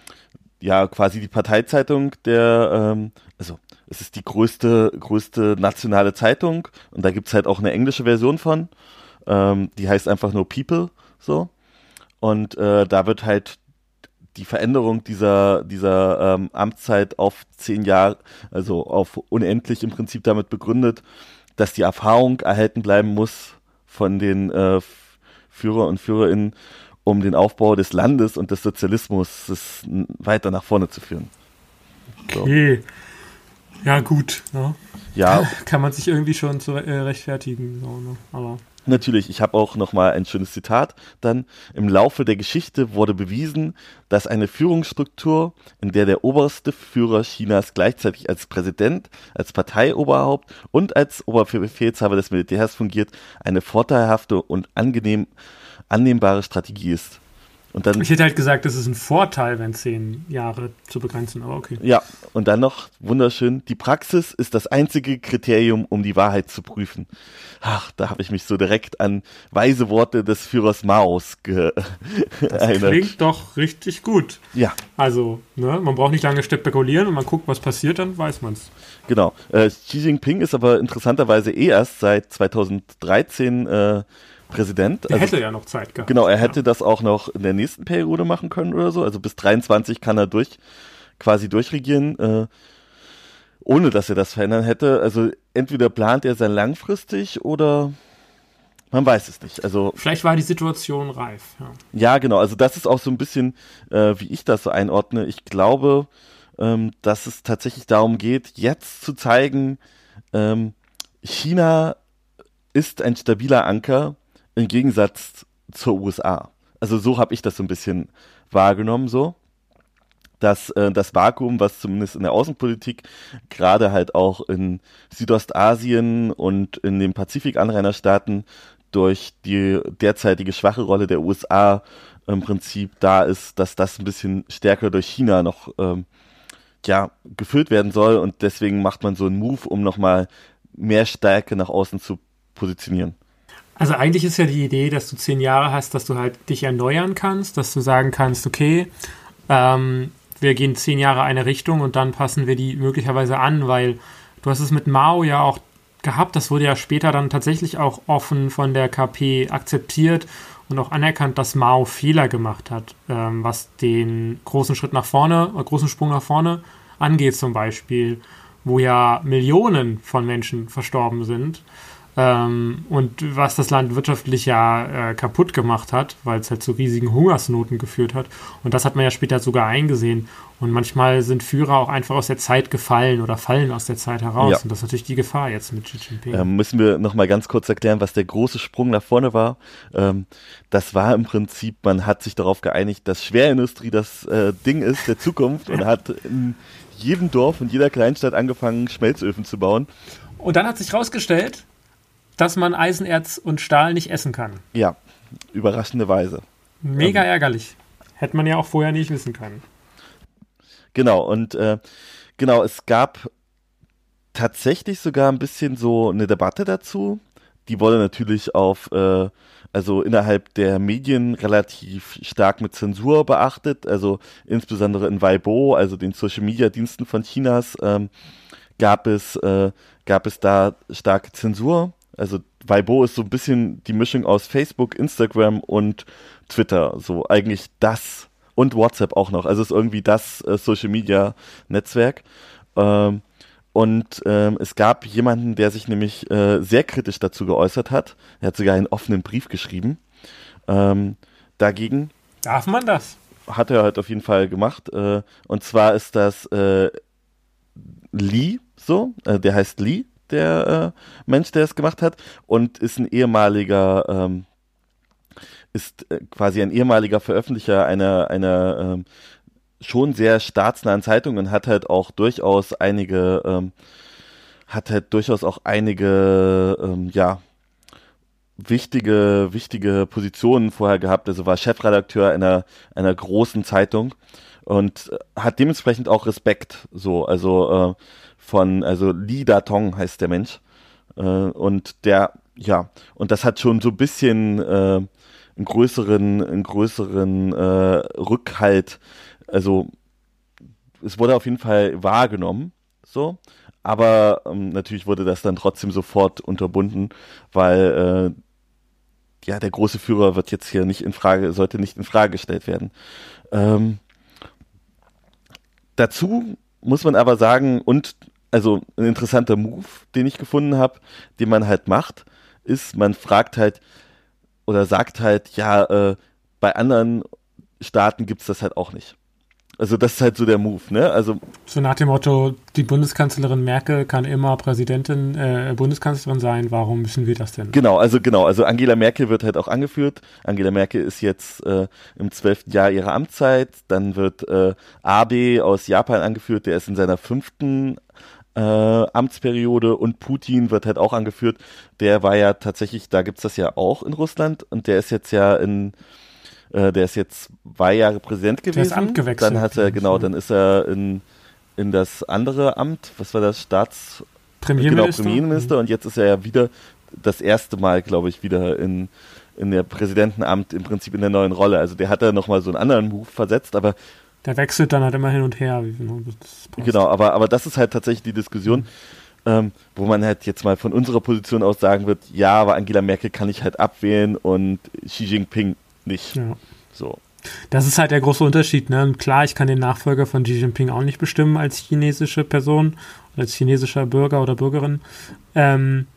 Speaker 2: ja quasi die Parteizeitung der, ähm, also es ist die größte, größte nationale Zeitung, und da gibt's halt auch eine englische Version von, ähm, die heißt einfach nur People, so, und äh, da wird halt die Veränderung dieser, dieser ähm, Amtszeit auf zehn Jahre, also auf unendlich im Prinzip damit begründet, dass die Erfahrung erhalten bleiben muss von den äh, Führer und Führerinnen, um den Aufbau des Landes und des Sozialismus weiter nach vorne zu führen. So.
Speaker 1: Okay. Ja, gut. Ja.
Speaker 2: Ja.
Speaker 1: Kann man sich irgendwie schon zu, äh, rechtfertigen. So, ne? Aber
Speaker 2: Natürlich, ich habe auch nochmal ein schönes Zitat. Dann, im Laufe der Geschichte wurde bewiesen, dass eine Führungsstruktur, in der der oberste Führer Chinas gleichzeitig als Präsident, als Parteioberhaupt und als Oberbefehlshaber des Militärs fungiert, eine vorteilhafte und angenehm annehmbare Strategie ist. Und dann,
Speaker 1: ich hätte halt gesagt, das ist ein Vorteil, wenn zehn Jahre zu begrenzen, aber okay.
Speaker 2: Ja, und dann noch wunderschön, die Praxis ist das einzige Kriterium, um die Wahrheit zu prüfen. Ach, da habe ich mich so direkt an weise Worte des Führers Maos ge-
Speaker 1: Das
Speaker 2: erinnert.
Speaker 1: klingt doch richtig gut.
Speaker 2: Ja.
Speaker 1: Also, ne, man braucht nicht lange spekulieren und man guckt, was passiert, dann weiß man es.
Speaker 2: Genau. Äh, Xi Jinping ist aber interessanterweise eh erst seit zweitausenddreizehn äh, Präsident.
Speaker 1: Er
Speaker 2: also,
Speaker 1: hätte ja noch Zeit gehabt.
Speaker 2: Genau, er hätte
Speaker 1: ja.
Speaker 2: das auch noch in der nächsten Periode machen können oder so. Also bis dreiundzwanzig kann er durch, quasi durchregieren, äh, ohne dass er das verändern hätte. Also entweder plant er sein langfristig oder man weiß es nicht. Also
Speaker 1: vielleicht war die Situation reif. Ja,
Speaker 2: ja genau. Also das ist auch so ein bisschen, äh, wie ich das so einordne. Ich glaube, ähm, dass es tatsächlich darum geht, jetzt zu zeigen, ähm, China ist ein stabiler Anker, im Gegensatz zur U S A. Also so habe ich das so ein bisschen wahrgenommen, so. Dass äh, das Vakuum, was zumindest in der Außenpolitik, gerade halt auch in Südostasien und in den Pazifik-Anrainerstaaten durch die derzeitige schwache Rolle der U S A im Prinzip da ist, dass das ein bisschen stärker durch China noch ähm, ja, gefüllt werden soll und deswegen macht man so einen Move, um nochmal mehr Stärke nach außen zu positionieren.
Speaker 1: Also eigentlich ist ja die Idee, dass du zehn Jahre hast, dass du halt dich erneuern kannst, dass du sagen kannst, okay, ähm, wir gehen zehn Jahre eine Richtung und dann passen wir die möglicherweise an, weil du hast es mit Mao ja auch gehabt, das wurde ja später dann tatsächlich auch offen von der K P akzeptiert und auch anerkannt, dass Mao Fehler gemacht hat, ähm, was den großen Schritt nach vorne, äh, großen Sprung nach vorne angeht zum Beispiel, wo ja Millionen von Menschen verstorben sind. Ähm, und was das Land wirtschaftlich ja äh, kaputt gemacht hat, weil es halt zu riesigen Hungersnoten geführt hat. Und das hat man ja später sogar eingesehen. Und manchmal sind Führer auch einfach aus der Zeit gefallen oder fallen aus der Zeit heraus.
Speaker 2: Ja.
Speaker 1: Und das ist natürlich die Gefahr jetzt mit Xi Jinping.
Speaker 2: Ähm, müssen wir nochmal ganz kurz erklären, was der große Sprung nach vorne war. Ähm, das war im Prinzip, man hat sich darauf geeinigt, dass Schwerindustrie das äh, Ding ist der Zukunft und hat in jedem Dorf und jeder Kleinstadt angefangen, Schmelzöfen zu bauen.
Speaker 1: Und dann hat sich rausgestellt, dass man Eisenerz und Stahl nicht essen kann.
Speaker 2: Ja, überraschende Weise.
Speaker 1: Mega
Speaker 2: ähm,
Speaker 1: ärgerlich. Hätte man ja auch vorher nicht wissen können.
Speaker 2: Genau, und äh, genau, es gab tatsächlich sogar ein bisschen so eine Debatte dazu. Die wurde natürlich auf, äh, also innerhalb der Medien relativ stark mit Zensur beachtet. Also insbesondere in Weibo, also den Social-Media-Diensten von Chinas, ähm, gab es, äh, gab es da starke Zensur. Also Weibo ist so ein bisschen die Mischung aus Facebook, Instagram und Twitter. So eigentlich das und WhatsApp auch noch. Also es ist irgendwie das äh, Social-Media-Netzwerk. Ähm, und ähm, es gab jemanden, der sich nämlich äh, sehr kritisch dazu geäußert hat. Er hat sogar einen offenen Brief geschrieben. Ähm, dagegen.
Speaker 1: Darf man das?
Speaker 2: Hat er halt auf jeden Fall gemacht. Äh, und zwar ist das äh, Li, so, äh, der heißt Li. Der äh, Mensch, der es gemacht hat und ist ein ehemaliger, ähm, ist äh, quasi ein ehemaliger Veröffentlicher einer, einer ähm, schon sehr staatsnahen Zeitung und hat halt auch durchaus einige, ähm, hat halt durchaus auch einige, ähm, ja, wichtige, wichtige Positionen vorher gehabt, also war Chefredakteur einer, einer großen Zeitung und hat dementsprechend auch Respekt, so, also, äh, von, also Li Datong heißt der Mensch. Äh, und der, ja, und das hat schon so ein bisschen äh, einen größeren, einen größeren äh, Rückhalt. Also es wurde auf jeden Fall wahrgenommen, so, aber ähm, natürlich wurde das dann trotzdem sofort unterbunden, weil äh, ja, der große Führer wird jetzt hier nicht in Frage, sollte nicht in Frage gestellt werden. Ähm, dazu muss man aber sagen, und also ein interessanter Move, den ich gefunden habe, den man halt macht, ist, man fragt halt oder sagt halt, ja, äh, bei anderen Staaten gibt's das halt auch nicht. Also das ist halt so der Move, ne? Also
Speaker 1: so nach dem Motto, die Bundeskanzlerin Merkel kann immer Präsidentin, äh, Bundeskanzlerin sein, warum müssen wir das denn?
Speaker 2: Genau, also genau, also Angela Merkel wird halt auch angeführt. Angela Merkel ist jetzt äh, im zwölften Jahr ihrer Amtszeit. Dann wird äh, Abe aus Japan angeführt, der ist in seiner fünften äh, Amtsperiode, und Putin wird halt auch angeführt. Der war ja tatsächlich, da gibt's das ja auch in Russland, und der ist jetzt ja in Der ist jetzt zwei Jahre Präsident gewesen.
Speaker 1: Der ist Amt gewechselt.
Speaker 2: Dann hat er, genau, dann ist er in, in das andere Amt, was war das, Staats...
Speaker 1: Premierminister.
Speaker 2: Genau, Premierminister. Und jetzt ist er ja wieder, das erste Mal, glaube ich, wieder in, in der Präsidentenamt, im Prinzip in der neuen Rolle. Also der hat da nochmal so einen anderen Move versetzt, aber...
Speaker 1: Der wechselt dann halt immer hin und her. Wie, das
Speaker 2: genau, aber, aber das ist halt tatsächlich die Diskussion, mhm. ähm, wo man halt jetzt mal von unserer Position aus sagen wird, ja, aber Angela Merkel kann ich halt abwählen und Xi Jinping nicht.
Speaker 1: Ja.
Speaker 2: So.
Speaker 1: Das ist halt der große Unterschied, ne? Und klar, ich kann den Nachfolger von Xi Jinping auch nicht bestimmen als chinesische Person, als chinesischer Bürger oder Bürgerin. Ähm,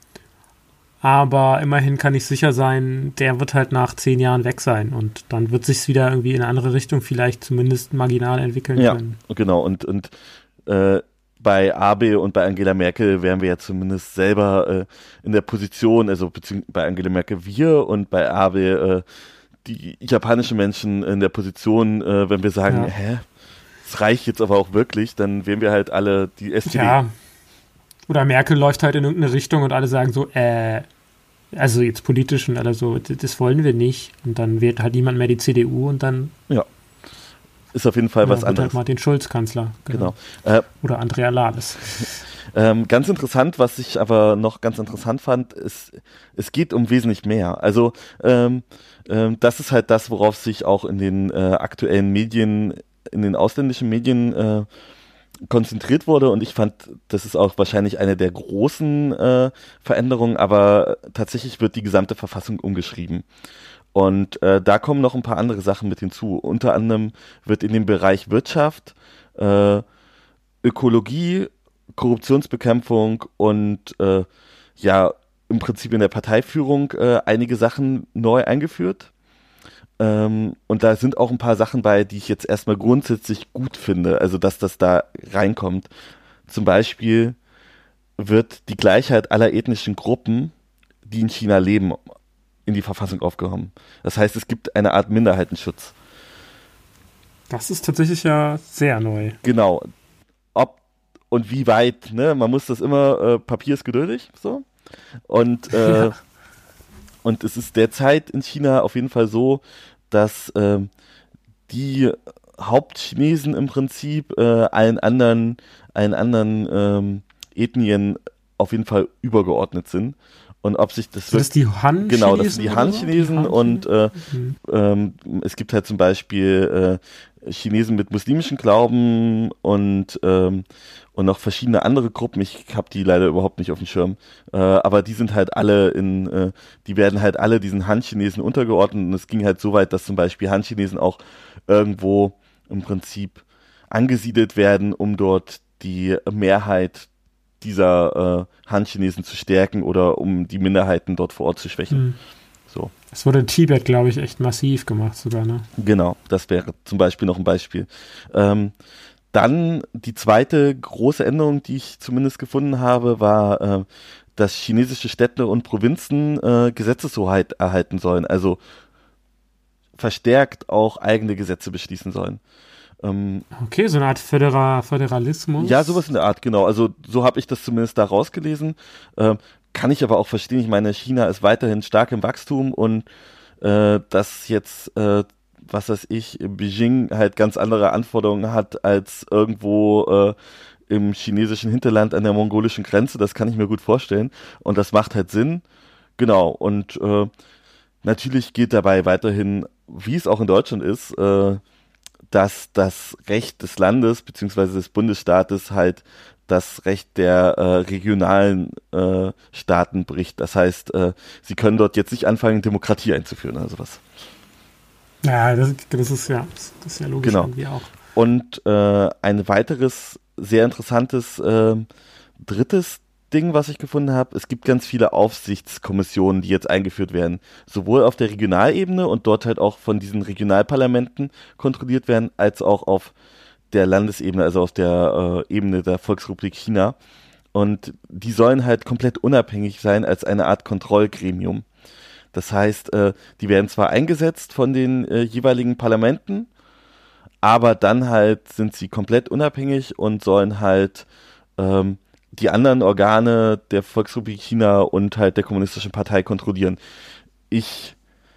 Speaker 1: aber immerhin kann ich sicher sein, der wird halt nach zehn Jahren weg sein, und dann wird sich's wieder irgendwie in eine andere Richtung vielleicht zumindest marginal entwickeln
Speaker 2: ja,
Speaker 1: können.
Speaker 2: Genau, und, und äh, bei Abe und bei Angela Merkel wären wir ja zumindest selber äh, in der Position, also beziehungsweise bei Angela Merkel wir und bei Abe äh, die japanischen Menschen in der Position, äh, wenn wir sagen,
Speaker 1: ja.
Speaker 2: hä, das reicht jetzt aber auch wirklich, dann wären wir halt alle die S P D.
Speaker 1: Ja, oder Merkel läuft halt in irgendeine Richtung und alle sagen so, äh, also jetzt politisch und alle so, das wollen wir nicht. Und dann wählt halt niemand mehr die C D U und dann...
Speaker 2: Ja, ist auf jeden Fall
Speaker 1: ja,
Speaker 2: was
Speaker 1: wird
Speaker 2: anderes.
Speaker 1: Halt Martin Schulz Kanzler.
Speaker 2: Genau. genau. Äh,
Speaker 1: oder Andrea Lades.
Speaker 2: Ähm, ganz interessant, was ich aber noch ganz interessant fand, ist, es geht um wesentlich mehr. Also ähm, ähm, das ist halt das, worauf sich auch in den äh, aktuellen Medien, in den ausländischen Medien äh, konzentriert wurde, und ich fand, das ist auch wahrscheinlich eine der großen äh, Veränderungen, aber tatsächlich wird die gesamte Verfassung umgeschrieben. Und äh, da kommen noch ein paar andere Sachen mit hinzu. Unter anderem wird in dem Bereich Wirtschaft, äh, Ökologie, Korruptionsbekämpfung und äh, ja, im Prinzip in der Parteiführung äh, einige Sachen neu eingeführt. Ähm, und da sind auch ein paar Sachen bei, die ich jetzt erstmal grundsätzlich gut finde, also dass das da reinkommt. Zum Beispiel wird die Gleichheit aller ethnischen Gruppen, die in China leben, in die Verfassung aufgenommen. Das heißt, es gibt eine Art Minderheitenschutz.
Speaker 1: Das ist tatsächlich ja sehr neu.
Speaker 2: Genau. Ob und wie weit, ne? Man muss das immer, äh, Papier ist geduldig, so. Und, äh, ja. und es ist derzeit in China auf jeden Fall so, dass äh, die Hauptchinesen im Prinzip äh, allen anderen, allen anderen ähm, Ethnien auf jeden Fall übergeordnet sind. Und ob sich das,
Speaker 1: das ist die Han-Chinesen?
Speaker 2: Genau, das sind die Han-Chinesen, und äh, mhm. ähm, es gibt halt zum Beispiel äh, Chinesen mit muslimischem Glauben und ähm, und noch verschiedene andere Gruppen. Ich habe die leider überhaupt nicht auf dem Schirm, äh, aber die sind halt alle in, äh, die werden halt alle diesen Han-Chinesen untergeordnet, und es ging halt so weit, dass zum Beispiel Han-Chinesen auch irgendwo im Prinzip angesiedelt werden, um dort die Mehrheit dieser äh, Han-Chinesen zu stärken oder um die Minderheiten dort vor Ort zu schwächen. Mhm. So.
Speaker 1: Das wurde in Tibet, glaube ich, echt massiv gemacht sogar, ne?
Speaker 2: Genau, das wäre zum Beispiel noch ein Beispiel. Ähm, dann die zweite große Änderung, die ich zumindest gefunden habe, war, äh, dass chinesische Städte und Provinzen äh, Gesetzeshoheit erhalten sollen, also verstärkt auch eigene Gesetze beschließen sollen. Ähm,
Speaker 1: okay, so eine Art Födera- Föderalismus.
Speaker 2: Ja, sowas in der Art, genau. Also so habe ich das zumindest da rausgelesen. Ähm, kann ich aber auch verstehen. Ich meine, China ist weiterhin stark im Wachstum, und äh, dass jetzt, äh, was weiß ich, Beijing halt ganz andere Anforderungen hat als irgendwo äh, im chinesischen Hinterland an der mongolischen Grenze, das kann ich mir gut vorstellen. Und das macht halt Sinn. Genau. Und äh, natürlich gilt dabei weiterhin, wie es auch in Deutschland ist, äh, dass das Recht des Landes bzw. des Bundesstaates halt das Recht der äh, regionalen äh, Staaten bricht. Das heißt, äh, sie können dort jetzt nicht anfangen, Demokratie einzuführen oder sowas.
Speaker 1: Ja, das, das ist ja das ist ja logisch
Speaker 2: genau.
Speaker 1: irgendwie auch.
Speaker 2: Und äh, ein weiteres sehr interessantes äh, drittes Ding, was ich gefunden habe, es gibt ganz viele Aufsichtskommissionen, die jetzt eingeführt werden, sowohl auf der Regionalebene und dort halt auch von diesen Regionalparlamenten kontrolliert werden, als auch auf der Landesebene, also auf der äh, Ebene der Volksrepublik China. Und die sollen halt komplett unabhängig sein als eine Art Kontrollgremium. Das heißt, äh, die werden zwar eingesetzt von den äh, jeweiligen Parlamenten, aber dann halt sind sie komplett unabhängig und sollen halt ähm, die anderen Organe der Volksrepublik China und halt der Kommunistischen Partei kontrollieren. Ich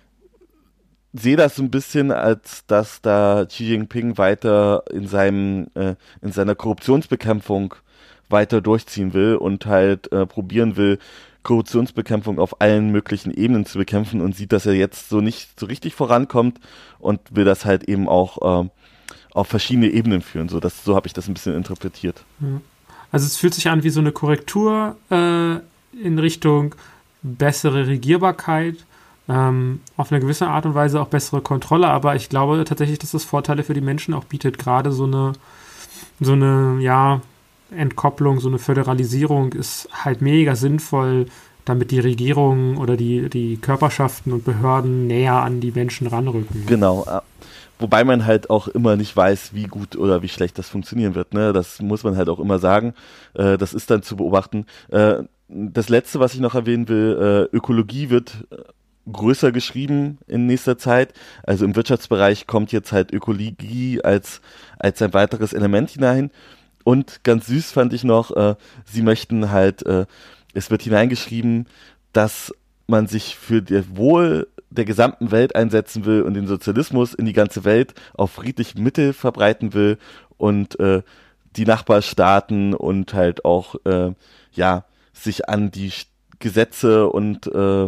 Speaker 2: sehe das so ein bisschen, als dass da Xi Jinping weiter in seinem äh, in seiner Korruptionsbekämpfung weiter durchziehen will und halt äh, probieren will, Korruptionsbekämpfung auf allen möglichen Ebenen zu bekämpfen und sieht, dass er jetzt so nicht so richtig vorankommt und will das halt eben auch äh, auf verschiedene Ebenen führen. So, das, so habe ich das ein bisschen interpretiert.
Speaker 1: Also es fühlt sich an wie so eine Korrektur äh, in Richtung bessere Regierbarkeit, ähm, auf eine gewisse Art und Weise auch bessere Kontrolle, aber ich glaube tatsächlich, dass das Vorteile für die Menschen auch bietet, gerade so eine so eine, ja, Entkopplung, so eine Föderalisierung ist halt mega sinnvoll, damit die Regierungen oder die, die Körperschaften und Behörden näher an die Menschen ranrücken.
Speaker 2: Genau, wobei man halt auch immer nicht weiß, wie gut oder wie schlecht das funktionieren wird. Ne? Das muss man halt auch immer sagen. Äh, das ist dann zu beobachten. Äh, das Letzte, was ich noch erwähnen will, äh, Ökologie wird größer geschrieben in nächster Zeit. Also im Wirtschaftsbereich kommt jetzt halt Ökologie als, als ein weiteres Element hinein. Und ganz süß fand ich noch, äh, sie möchten halt, äh, es wird hineingeschrieben, dass man sich für das Wohl der gesamten Welt einsetzen will und den Sozialismus in die ganze Welt auf friedlichem Mittel verbreiten will und äh, die Nachbarstaaten und halt auch, äh, ja, sich an die Gesetze und äh,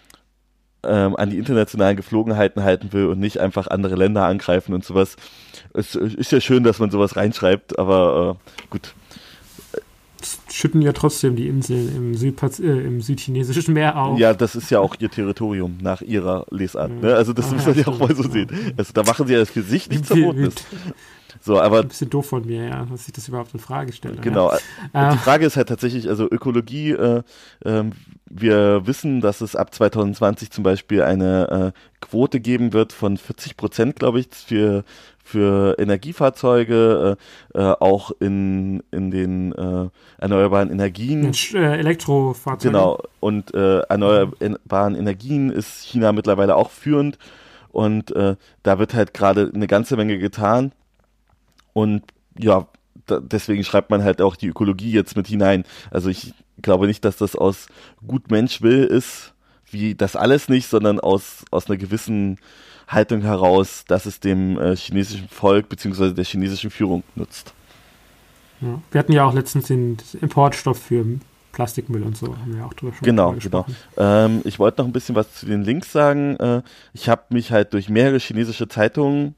Speaker 2: ähm, an die internationalen Geflogenheiten halten will und nicht einfach andere Länder angreifen und sowas. Es ist ja schön, dass man sowas reinschreibt, aber äh, gut.
Speaker 1: Das schütten ja trotzdem die Inseln im, Südpaz- äh, im südchinesischen Meer auf.
Speaker 2: Ja, das ist ja auch ihr Territorium nach ihrer Lesart. Ne? Also das ah, muss man ja auch mal so sehen. Also da machen sie ja für sich nichts Verbotenes. So, aber
Speaker 1: ein bisschen doof von mir, ja, dass ich das überhaupt in Frage stelle.
Speaker 2: Genau. Ja. Die Frage ist halt tatsächlich, also Ökologie, äh, äh, wir wissen, dass es ab zwanzig zwanzig zum Beispiel eine äh, Quote geben wird von vierzig Prozent, glaube ich, für für Energiefahrzeuge, äh, äh, auch in in den äh, erneuerbaren Energien.
Speaker 1: Mit, äh, Elektrofahrzeuge.
Speaker 2: Genau. Und äh, erneuerbaren Energien ist China mittlerweile auch führend und äh, da wird halt gerade eine ganze Menge getan. Und ja, da, deswegen schreibt man halt auch die Ökologie jetzt mit hinein. Also ich glaube nicht, dass das aus gut Mensch will ist, wie das alles nicht, sondern aus, aus einer gewissen Haltung heraus, dass es dem äh, chinesischen Volk bzw. der chinesischen Führung nutzt.
Speaker 1: Ja, wir hatten ja auch letztens den Importstoff für Plastikmüll und so, haben wir auch drüber schon
Speaker 2: Genau, genau. Ähm, ich wollte noch ein bisschen was zu den Links sagen. Äh, ich habe mich halt durch mehrere chinesische Zeitungen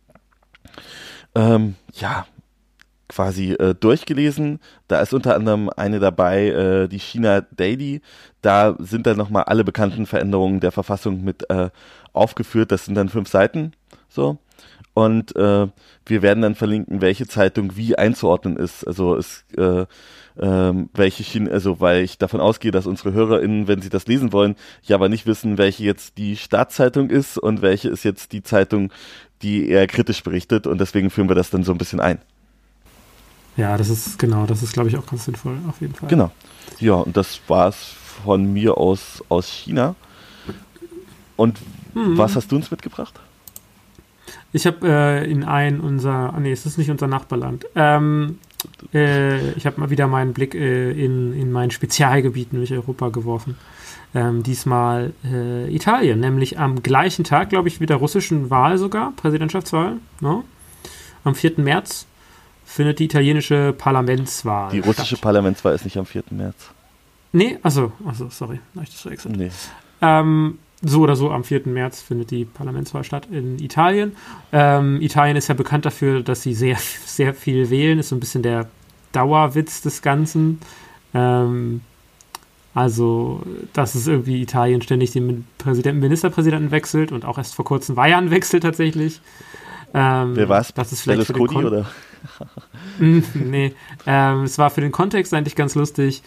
Speaker 2: Ähm, ja, quasi äh, durchgelesen. Da ist unter anderem eine dabei, äh, die China Daily. Da sind dann nochmal alle bekannten Veränderungen der Verfassung mit äh, aufgeführt. Das sind dann fünf Seiten. So. Und äh, wir werden dann verlinken, welche Zeitung wie einzuordnen ist. Also es äh, ähm, welche China, also weil ich davon ausgehe, dass unsere HörerInnen, wenn sie das lesen wollen, ja aber nicht wissen, welche jetzt die Staatszeitung ist und welche ist jetzt die Zeitung, die eher kritisch berichtet, und deswegen führen wir das dann so ein bisschen ein.
Speaker 1: Ja, das ist genau, das ist glaube ich auch ganz sinnvoll, auf jeden Fall.
Speaker 2: Genau. Ja, und das war's von mir aus aus China. Und hm. was hast du uns mitgebracht?
Speaker 1: Ich habe äh, in ein unser, ah nee, es ist nicht unser Nachbarland. Ähm, äh, ich habe mal wieder meinen Blick äh, in, in mein Spezialgebiet, nämlich Europa, geworfen. Ähm, diesmal äh, Italien, nämlich am gleichen Tag, glaube ich, wie der russischen Wahl sogar, Präsidentschaftswahl, no? Am vierten März findet die italienische Parlamentswahl
Speaker 2: Die russische
Speaker 1: statt.
Speaker 2: Parlamentswahl ist nicht am vierten März.
Speaker 1: Nee, achso, achso, sorry, habe ich das verwechselt.
Speaker 2: Nee.
Speaker 1: Ähm, so oder so, am vierten März findet die Parlamentswahl statt in Italien. Ähm, Italien ist ja bekannt dafür, dass sie sehr, sehr viel wählen, ist so ein bisschen der Dauerwitz des Ganzen. Ähm, Also, dass es irgendwie Italien ständig den Präsidenten, Ministerpräsidenten wechselt und auch erst vor kurzem war ja ein Wechsel tatsächlich. Ähm,
Speaker 2: Wer war es?
Speaker 1: Das ist vielleicht
Speaker 2: Berlusconi,
Speaker 1: Kon-
Speaker 2: oder?
Speaker 1: nee, ähm, es war für den Kontext eigentlich ganz lustig.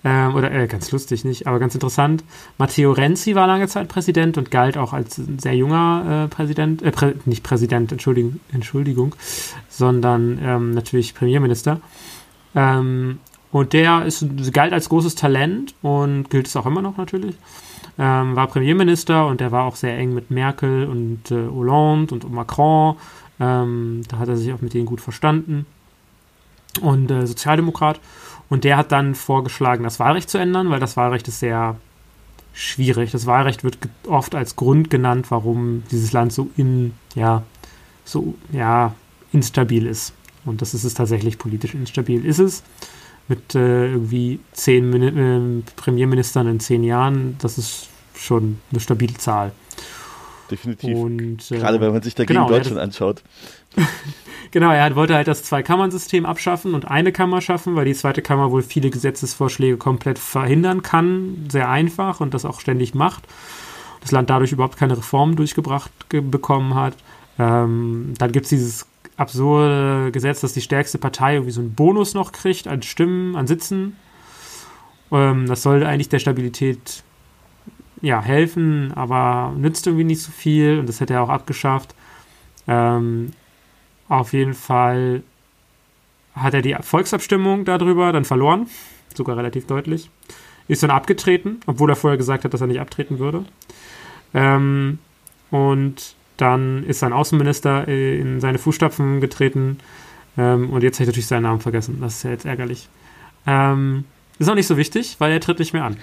Speaker 1: Ähm, oder äh, ganz lustig nicht, aber ganz interessant. Matteo Renzi war lange Zeit Präsident und galt auch als ein sehr junger äh, Präsident, äh, Prä- nicht Präsident, Entschuldigung, Entschuldigung sondern ähm, natürlich Premierminister. Ähm, und der ist, galt als großes Talent und gilt es auch immer noch natürlich. Ähm, war Premierminister und der war auch sehr eng mit Merkel und äh, Hollande und Macron. Ähm, da hat er sich auch mit denen gut verstanden. Und äh, Sozialdemokrat. Und der hat dann vorgeschlagen, das Wahlrecht zu ändern, weil das Wahlrecht ist sehr schwierig. Das Wahlrecht wird ge- oft als Grund genannt, warum dieses Land so in, ja, so, ja, instabil ist. Und das ist es tatsächlich, politisch instabil ist es. Mit äh, irgendwie zehn Min- äh, Premierministern in zehn Jahren, das ist schon eine stabile Zahl.
Speaker 2: Definitiv.
Speaker 1: Und, äh,
Speaker 2: gerade wenn man sich dagegen
Speaker 1: genau,
Speaker 2: Deutschland anschaut.
Speaker 1: Genau, er wollte halt das Zweikammern-System abschaffen und eine Kammer schaffen, weil die zweite Kammer wohl viele Gesetzesvorschläge komplett verhindern kann. Sehr einfach und das auch ständig macht. Das Land dadurch überhaupt keine Reformen durchgebracht ge- bekommen hat. Ähm, dann gibt es dieses absurde Gesetz, dass die stärkste Partei irgendwie so einen Bonus noch kriegt an Stimmen, an Sitzen. Ähm, das soll eigentlich der Stabilität ja, helfen, aber nützt irgendwie nicht so viel und das hätte er auch abgeschafft. Ähm, auf jeden Fall hat er die Volksabstimmung darüber dann verloren, sogar relativ deutlich. Ist dann abgetreten, obwohl er vorher gesagt hat, dass er nicht abtreten würde. Ähm, und dann ist sein Außenminister in seine Fußstapfen getreten ähm, und jetzt habe ich natürlich seinen Namen vergessen. Das ist ja jetzt ärgerlich. Ähm, ist auch nicht so wichtig, weil er tritt nicht mehr an.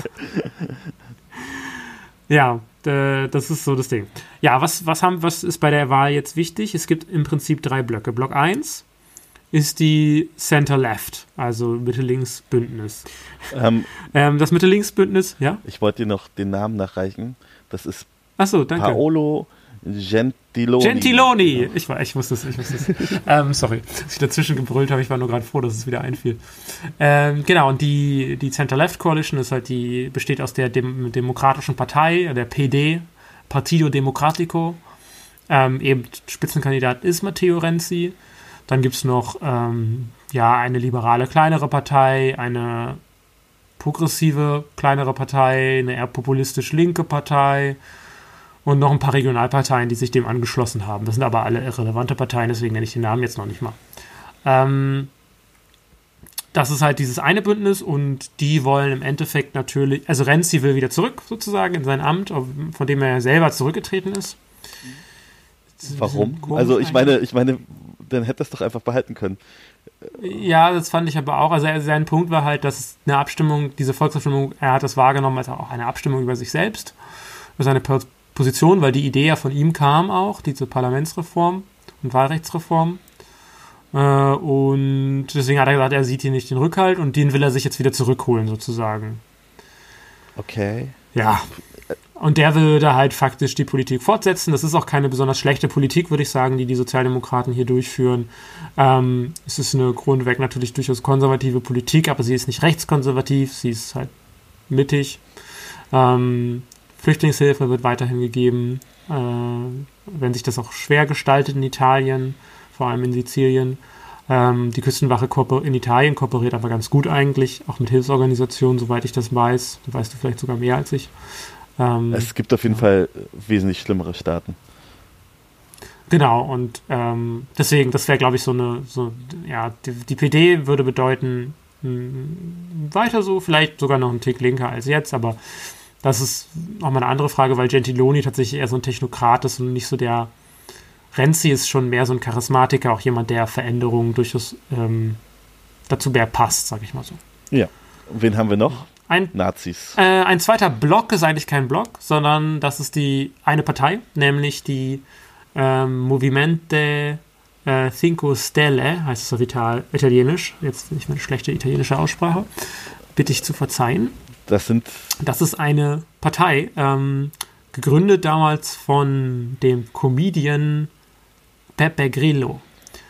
Speaker 1: Ja, äh, das ist so das Ding. Ja, was, was, haben, was ist bei der Wahl jetzt wichtig? Es gibt im Prinzip drei Blöcke. Block eins ist die Center-Left, also Mitte-Links-Bündnis.
Speaker 2: Ähm,
Speaker 1: ähm, das Mitte-Links-Bündnis, ja?
Speaker 2: Ich wollte dir noch den Namen nachreichen. Das ist
Speaker 1: Ach so, danke.
Speaker 2: Paolo Gentiloni.
Speaker 1: Gentiloni! Ich, war, ich wusste es, ich wusste es. ähm, sorry, dass ich dazwischen gebrüllt habe. Ich war nur gerade froh, dass es wieder einfiel. Ähm, genau, und die, die Center-Left-Coalition ist halt die, besteht aus der Dem- Demokratischen Partei, der P D, Partido Democratico. Ähm, eben Spitzenkandidat ist Matteo Renzi. Dann gibt es noch ähm, ja, eine liberale, kleinere Partei, eine progressive, kleinere Partei, eine eher populistisch linke Partei und noch ein paar Regionalparteien, die sich dem angeschlossen haben. Das sind aber alle irrelevante Parteien, deswegen nenne ich den Namen jetzt noch nicht mal. Ähm, das ist halt dieses eine Bündnis und die wollen im Endeffekt natürlich, also Renzi will wieder zurück sozusagen in sein Amt, von dem er selber zurückgetreten ist.
Speaker 2: Warum? Also ich meine, ich meine, dann hätte er es doch einfach behalten können.
Speaker 1: Ja, das fand ich aber auch. Also sein Punkt war halt, dass eine Abstimmung, diese Volksabstimmung, er hat das wahrgenommen als auch eine Abstimmung über sich selbst, über seine Position, weil die Idee ja von ihm kam auch, diese Parlamentsreform und Wahlrechtsreform. Äh, und deswegen hat er gesagt, er sieht hier nicht den Rückhalt und den will er sich jetzt wieder zurückholen sozusagen.
Speaker 2: Okay.
Speaker 1: Ja. Und der will da halt faktisch die Politik fortsetzen. Das ist auch keine besonders schlechte Politik, würde ich sagen, die die Sozialdemokraten hier durchführen. Ähm, es ist eine grundweg natürlich durchaus konservative Politik, aber sie ist nicht rechtskonservativ, sie ist halt mittig. Ähm, Flüchtlingshilfe wird weiterhin gegeben, äh, wenn sich das auch schwer gestaltet in Italien, vor allem in Sizilien. Ähm, die Küstenwache kooper- in Italien kooperiert aber ganz gut eigentlich, auch mit Hilfsorganisationen, soweit ich das weiß. Da weißt du vielleicht sogar mehr als ich. Ähm,
Speaker 2: es gibt auf jeden ja. Fall wesentlich schlimmere Staaten.
Speaker 1: Genau, und ähm, deswegen, das wäre, glaube ich, so eine, so, ja, die, die P D würde bedeuten, mh, weiter so, vielleicht sogar noch einen Tick linker als jetzt, aber das ist nochmal eine andere Frage, weil Gentiloni tatsächlich eher so ein Technokrat ist und nicht so der, Renzi ist schon mehr so ein Charismatiker, auch jemand, der Veränderungen durchaus ähm, dazu mehr passt, sage ich mal so.
Speaker 2: Ja, und wen haben wir noch?
Speaker 1: Ein,
Speaker 2: Nazis.
Speaker 1: Äh, ein zweiter Block ist eigentlich kein Block, sondern das ist die eine Partei, nämlich die ähm, Movimento äh, Cinque Stelle, heißt es auf Ital- Italienisch. Jetzt nicht meine schlechte italienische Aussprache. Bitte ich zu verzeihen.
Speaker 2: Das sind.
Speaker 1: Das ist eine Partei, ähm, gegründet damals von dem Comedian Pepe Grillo.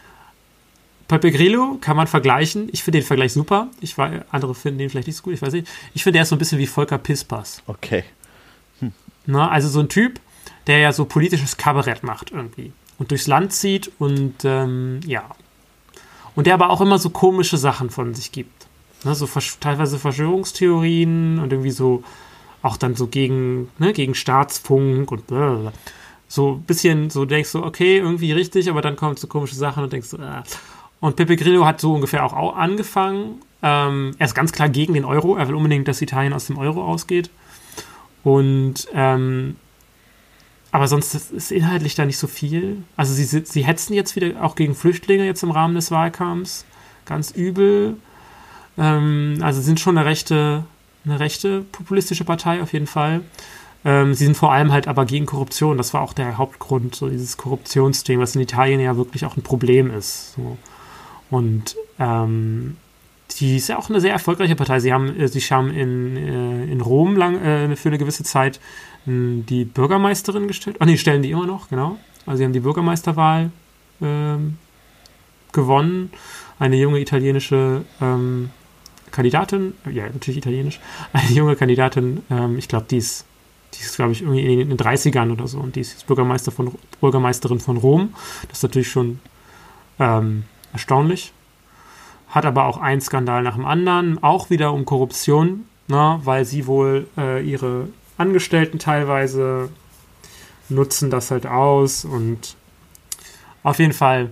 Speaker 1: Pepe Grillo kann man vergleichen. Ich finde den Vergleich super. Ich war, andere finden den vielleicht nicht so gut. Ich weiß nicht. Ich finde, der ist so ein bisschen wie Volker Pispers.
Speaker 2: Okay.
Speaker 1: Hm. Na, also so ein Typ, der ja so politisches Kabarett macht irgendwie. Und durchs Land zieht und ähm, ja. Und der aber auch immer so komische Sachen von sich gibt. Ne, so versch- teilweise Verschwörungstheorien und irgendwie so auch dann so gegen, ne, gegen Staatsfunk und blablabla. So ein bisschen so denkst du, okay, irgendwie richtig, aber dann kommen so komische Sachen und denkst du, ah. Und Pepe Grillo hat so ungefähr auch, auch angefangen. Ähm, er ist ganz klar gegen den Euro. Er will unbedingt, dass Italien aus dem Euro ausgeht. Und ähm, aber sonst ist inhaltlich da nicht so viel. Also sie, sie hetzen jetzt wieder auch gegen Flüchtlinge jetzt im Rahmen des Wahlkampfs. Ganz übel. Ähm, also sind schon eine rechte, eine rechte populistische Partei auf jeden Fall. Ähm, sie sind vor allem halt aber gegen Korruption. Das war auch der Hauptgrund, so dieses Korruptionsthema, was in Italien ja wirklich auch ein Problem ist. So. Und ähm, die ist ja auch eine sehr erfolgreiche Partei. Sie haben, sie haben in, äh, in Rom lang, äh, für eine gewisse Zeit äh, die Bürgermeisterin gestellt. Ach nee, stellen die immer noch, genau. Also sie haben die Bürgermeisterwahl äh, gewonnen. Eine junge italienische ähm, Kandidatin, ja, natürlich italienisch, eine junge Kandidatin, ähm, ich glaube, die ist, die ist, glaube ich, irgendwie in den dreißigern oder so und die ist jetzt Bürgermeister von, Bürgermeisterin von Rom. Das ist natürlich schon ähm, erstaunlich. Hat aber auch einen Skandal nach dem anderen, auch wieder um Korruption, ne, weil sie wohl äh, ihre Angestellten teilweise nutzen das halt aus und auf jeden Fall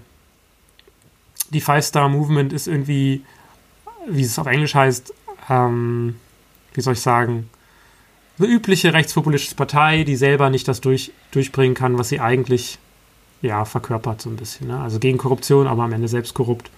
Speaker 1: die Five-Star-Movement ist irgendwie, wie es auf Englisch heißt, ähm, wie soll ich sagen, eine übliche rechtspopulistische Partei, die selber nicht das durch, durchbringen kann, was sie eigentlich ja, verkörpert so ein bisschen. Ne? Also gegen Korruption, aber am Ende selbst korrupt.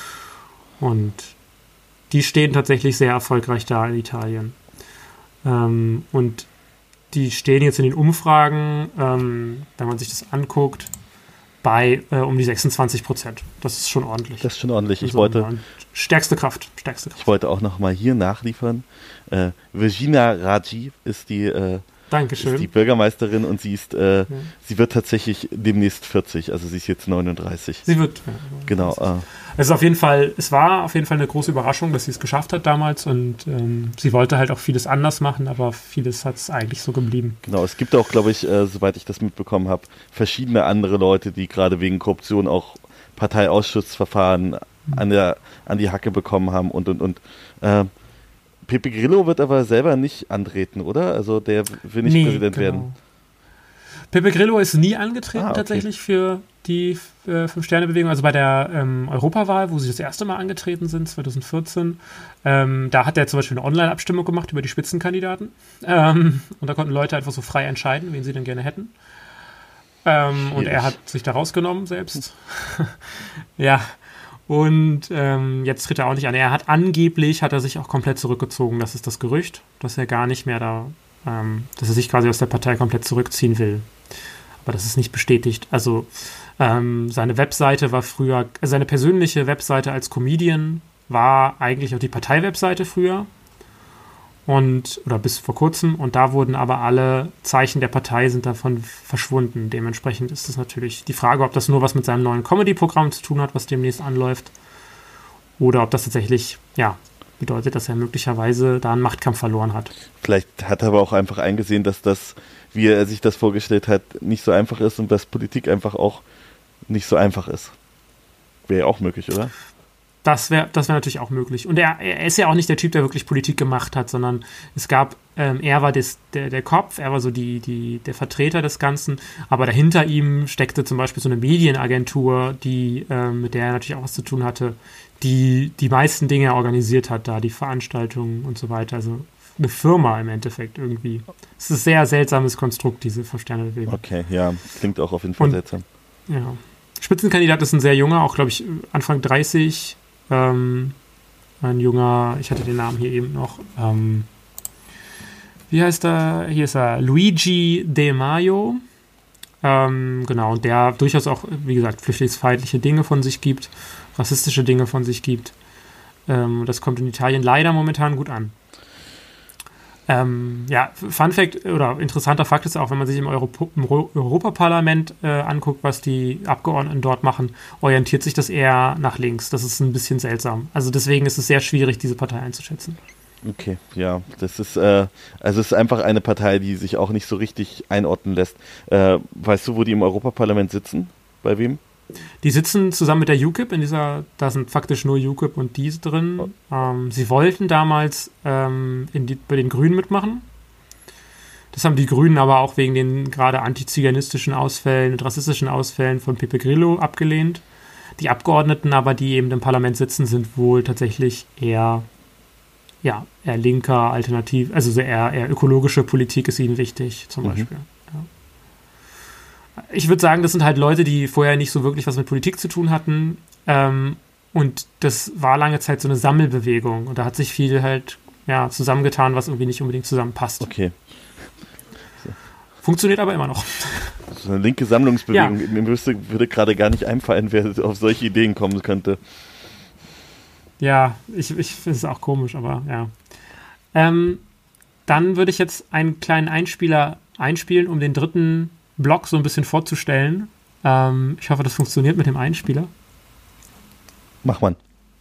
Speaker 1: Und die stehen tatsächlich sehr erfolgreich da in Italien. Ähm, und die stehen jetzt in den Umfragen, ähm, wenn man sich das anguckt, bei äh, um die sechsundzwanzig Prozent. Das ist schon ordentlich.
Speaker 2: Das ist schon ordentlich. Ich
Speaker 1: also,
Speaker 2: wollte,
Speaker 1: ja, stärkste Kraft. Stärkste Kraft.
Speaker 2: Ich wollte auch noch mal hier nachliefern. Äh, Virginia Raggi ist die, äh,
Speaker 1: Dankeschön.
Speaker 2: ist die Bürgermeisterin und sie ist, äh,
Speaker 1: ja.
Speaker 2: sie wird tatsächlich demnächst vierzig. Also sie ist jetzt neununddreißig.
Speaker 1: Sie wird. Ja,
Speaker 2: genau. Äh,
Speaker 1: es ist auf jeden Fall, es war auf jeden Fall eine große Überraschung, dass sie es geschafft hat damals und ähm, sie wollte halt auch vieles anders machen, aber vieles hat es eigentlich so geblieben.
Speaker 2: Genau, es gibt auch, glaube ich, äh, soweit ich das mitbekommen habe, verschiedene andere Leute, die gerade wegen Korruption auch Parteiausschussverfahren mhm. an, der, an die Hacke bekommen haben und, und, und. Äh, Pepe Grillo wird aber selber nicht antreten, oder? Also der will nicht nee, Präsident genau. werden.
Speaker 1: Pepe Grillo ist nie angetreten ah, okay. tatsächlich für die äh, Fünf-Sterne-Bewegung, also bei der ähm, Europawahl, wo sie das erste Mal angetreten sind, zwanzig vierzehn. Ähm, da hat er zum Beispiel eine Online-Abstimmung gemacht über die Spitzenkandidaten. Ähm, und da konnten Leute einfach so frei entscheiden, wen sie denn gerne hätten. Ähm, und er hat sich da rausgenommen selbst. ja, und ähm, jetzt tritt er auch nicht an. Er hat angeblich, hat er sich auch komplett zurückgezogen. Das ist das Gerücht, dass er gar nicht mehr da, ähm, dass er sich quasi aus der Partei komplett zurückziehen will. Aber das ist nicht bestätigt. Also ähm, seine Webseite war früher, also seine persönliche Webseite als Comedian war eigentlich auch die Partei-Webseite früher und oder bis vor kurzem und da wurden aber alle Zeichen der Partei sind davon verschwunden. Dementsprechend ist es natürlich die Frage, ob das nur was mit seinem neuen Comedy-Programm zu tun hat, was demnächst anläuft oder ob das tatsächlich, ja, bedeutet, dass er möglicherweise da einen Machtkampf verloren hat.
Speaker 2: Vielleicht hat er aber auch einfach eingesehen, dass das, wie er sich das vorgestellt hat, nicht so einfach ist und dass Politik einfach auch nicht so einfach ist. Wäre ja auch möglich, oder?
Speaker 1: Das wäre das wär natürlich auch möglich. Und er, er ist ja auch nicht der Typ, der wirklich Politik gemacht hat, sondern es gab, ähm, er war des, der, der Kopf, er war so die, die, der Vertreter des Ganzen, aber dahinter ihm steckte zum Beispiel so eine Medienagentur, die, ähm, mit der er natürlich auch was zu tun hatte, die die meisten Dinge organisiert hat, da die Veranstaltungen und so weiter. Also eine Firma im Endeffekt irgendwie. Es ist ein sehr seltsames Konstrukt, diese Fünf-Sterne-Bewegung.
Speaker 2: Okay, ja, klingt auch auf jeden Fall und, seltsam.
Speaker 1: Ja. Spitzenkandidat ist ein sehr junger, auch glaube ich Anfang dreißig, ähm, ein junger, ich hatte den Namen hier eben noch, ähm, wie heißt er? Hier ist er, Luigi De Maio. Ähm, genau, und der durchaus auch, wie gesagt, flüchtlingsfeindliche Dinge von sich gibt, rassistische Dinge von sich gibt. Ähm, das kommt in Italien leider momentan gut an. Ähm, ja, Fun Fact oder interessanter Fakt ist auch, wenn man sich im, Europ- im Europaparlament äh, anguckt, was die Abgeordneten dort machen, orientiert sich das eher nach links. Das ist ein bisschen seltsam. Also deswegen ist es sehr schwierig, diese Partei einzuschätzen.
Speaker 2: Okay, ja, das ist, äh, also es ist einfach eine Partei, die sich auch nicht so richtig einordnen lässt. Äh, weißt du, wo die im Europaparlament sitzen? Bei wem?
Speaker 1: Die sitzen zusammen mit der U K I P in dieser, da sind faktisch nur U K I P und die drin. Oh. Ähm, sie wollten damals ähm, in die, bei den Grünen mitmachen. Das haben die Grünen aber auch wegen den gerade antiziganistischen Ausfällen und rassistischen Ausfällen von Pepe Grillo abgelehnt. Die Abgeordneten aber, die eben im Parlament sitzen, sind wohl tatsächlich eher, ja, eher linker, alternativ, also eher, eher ökologische Politik ist ihnen wichtig, zum mhm. Beispiel. Ja. Ich würde sagen, das sind halt Leute, die vorher nicht so wirklich was mit Politik zu tun hatten. Ähm, und das war lange Zeit so eine Sammelbewegung. Und da hat sich viel halt ja, zusammengetan, was irgendwie nicht unbedingt zusammenpasst.
Speaker 2: Okay.
Speaker 1: Funktioniert aber immer noch.
Speaker 2: So eine linke Sammlungsbewegung. Ja. Mir müsste, würde gerade gar nicht einfallen, wer auf solche Ideen kommen könnte.
Speaker 1: Ja, ich, ich finde es auch komisch, aber ja. Ähm, dann würde ich jetzt einen kleinen Einspieler einspielen, um den dritten Block so ein bisschen vorzustellen. Ähm, ich hoffe, das funktioniert mit dem Einspieler.
Speaker 2: Mach man.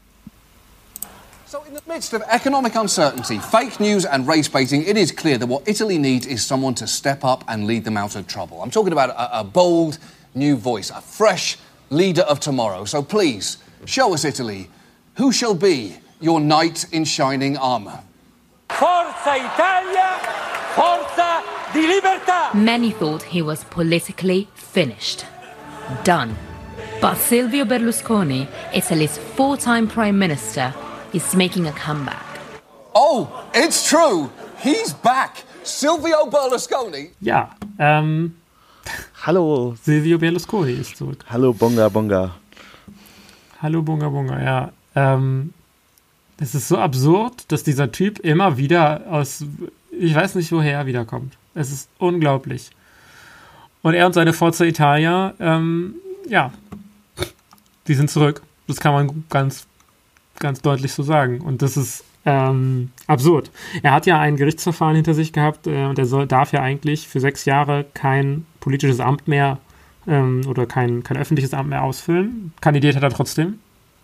Speaker 3: So in the midst of economic uncertainty, fake news and race baiting, it is clear that what Italy needs is someone to step up and lead them out of trouble. I'm talking about a, a bold new voice, a fresh leader of tomorrow. So please, show us Italy. Who shall be your knight in shining armor?
Speaker 4: Forza Italia, forza di libertà.
Speaker 5: Many thought he was politically finished, done. But Silvio Berlusconi, Italy's four-time prime minister, is making a comeback.
Speaker 3: Oh, it's true. He's back. Silvio Berlusconi.
Speaker 1: Ja, ähm...
Speaker 2: Hallo.
Speaker 1: Silvio Berlusconi ist zurück.
Speaker 2: Hallo, Bonga, Bonga.
Speaker 1: Hallo, Bonga, Bonga, ja. Ähm, es ist so absurd, dass dieser Typ immer wieder aus, ich weiß nicht woher er wiederkommt. Es ist unglaublich. Und er und seine Forza Italia, ähm, ja, die sind zurück. Das kann man ganz, ganz deutlich so sagen. Und das ist ähm, absurd. Er hat ja ein Gerichtsverfahren hinter sich gehabt äh, und er soll, darf ja eigentlich für sechs Jahre kein politisches Amt mehr ähm, oder kein, kein öffentliches Amt mehr ausfüllen. Kandidiert hat er trotzdem.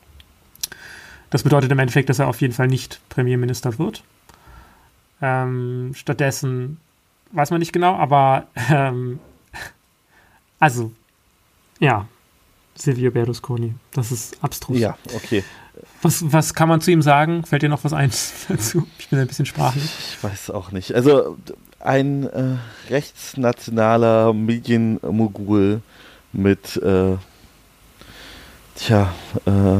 Speaker 1: Das bedeutet im Endeffekt, dass er auf jeden Fall nicht Premierminister wird. Ähm, stattdessen weiß man nicht genau, aber ähm, also, ja, Silvio Berlusconi, das ist abstrus.
Speaker 2: Ja, okay.
Speaker 1: Was, was kann man zu ihm sagen? Fällt dir noch was ein dazu? Ich bin ein bisschen sprachlich.
Speaker 2: Ich weiß auch nicht. Also ein äh, rechtsnationaler Medienmogul mit, äh, tja, äh,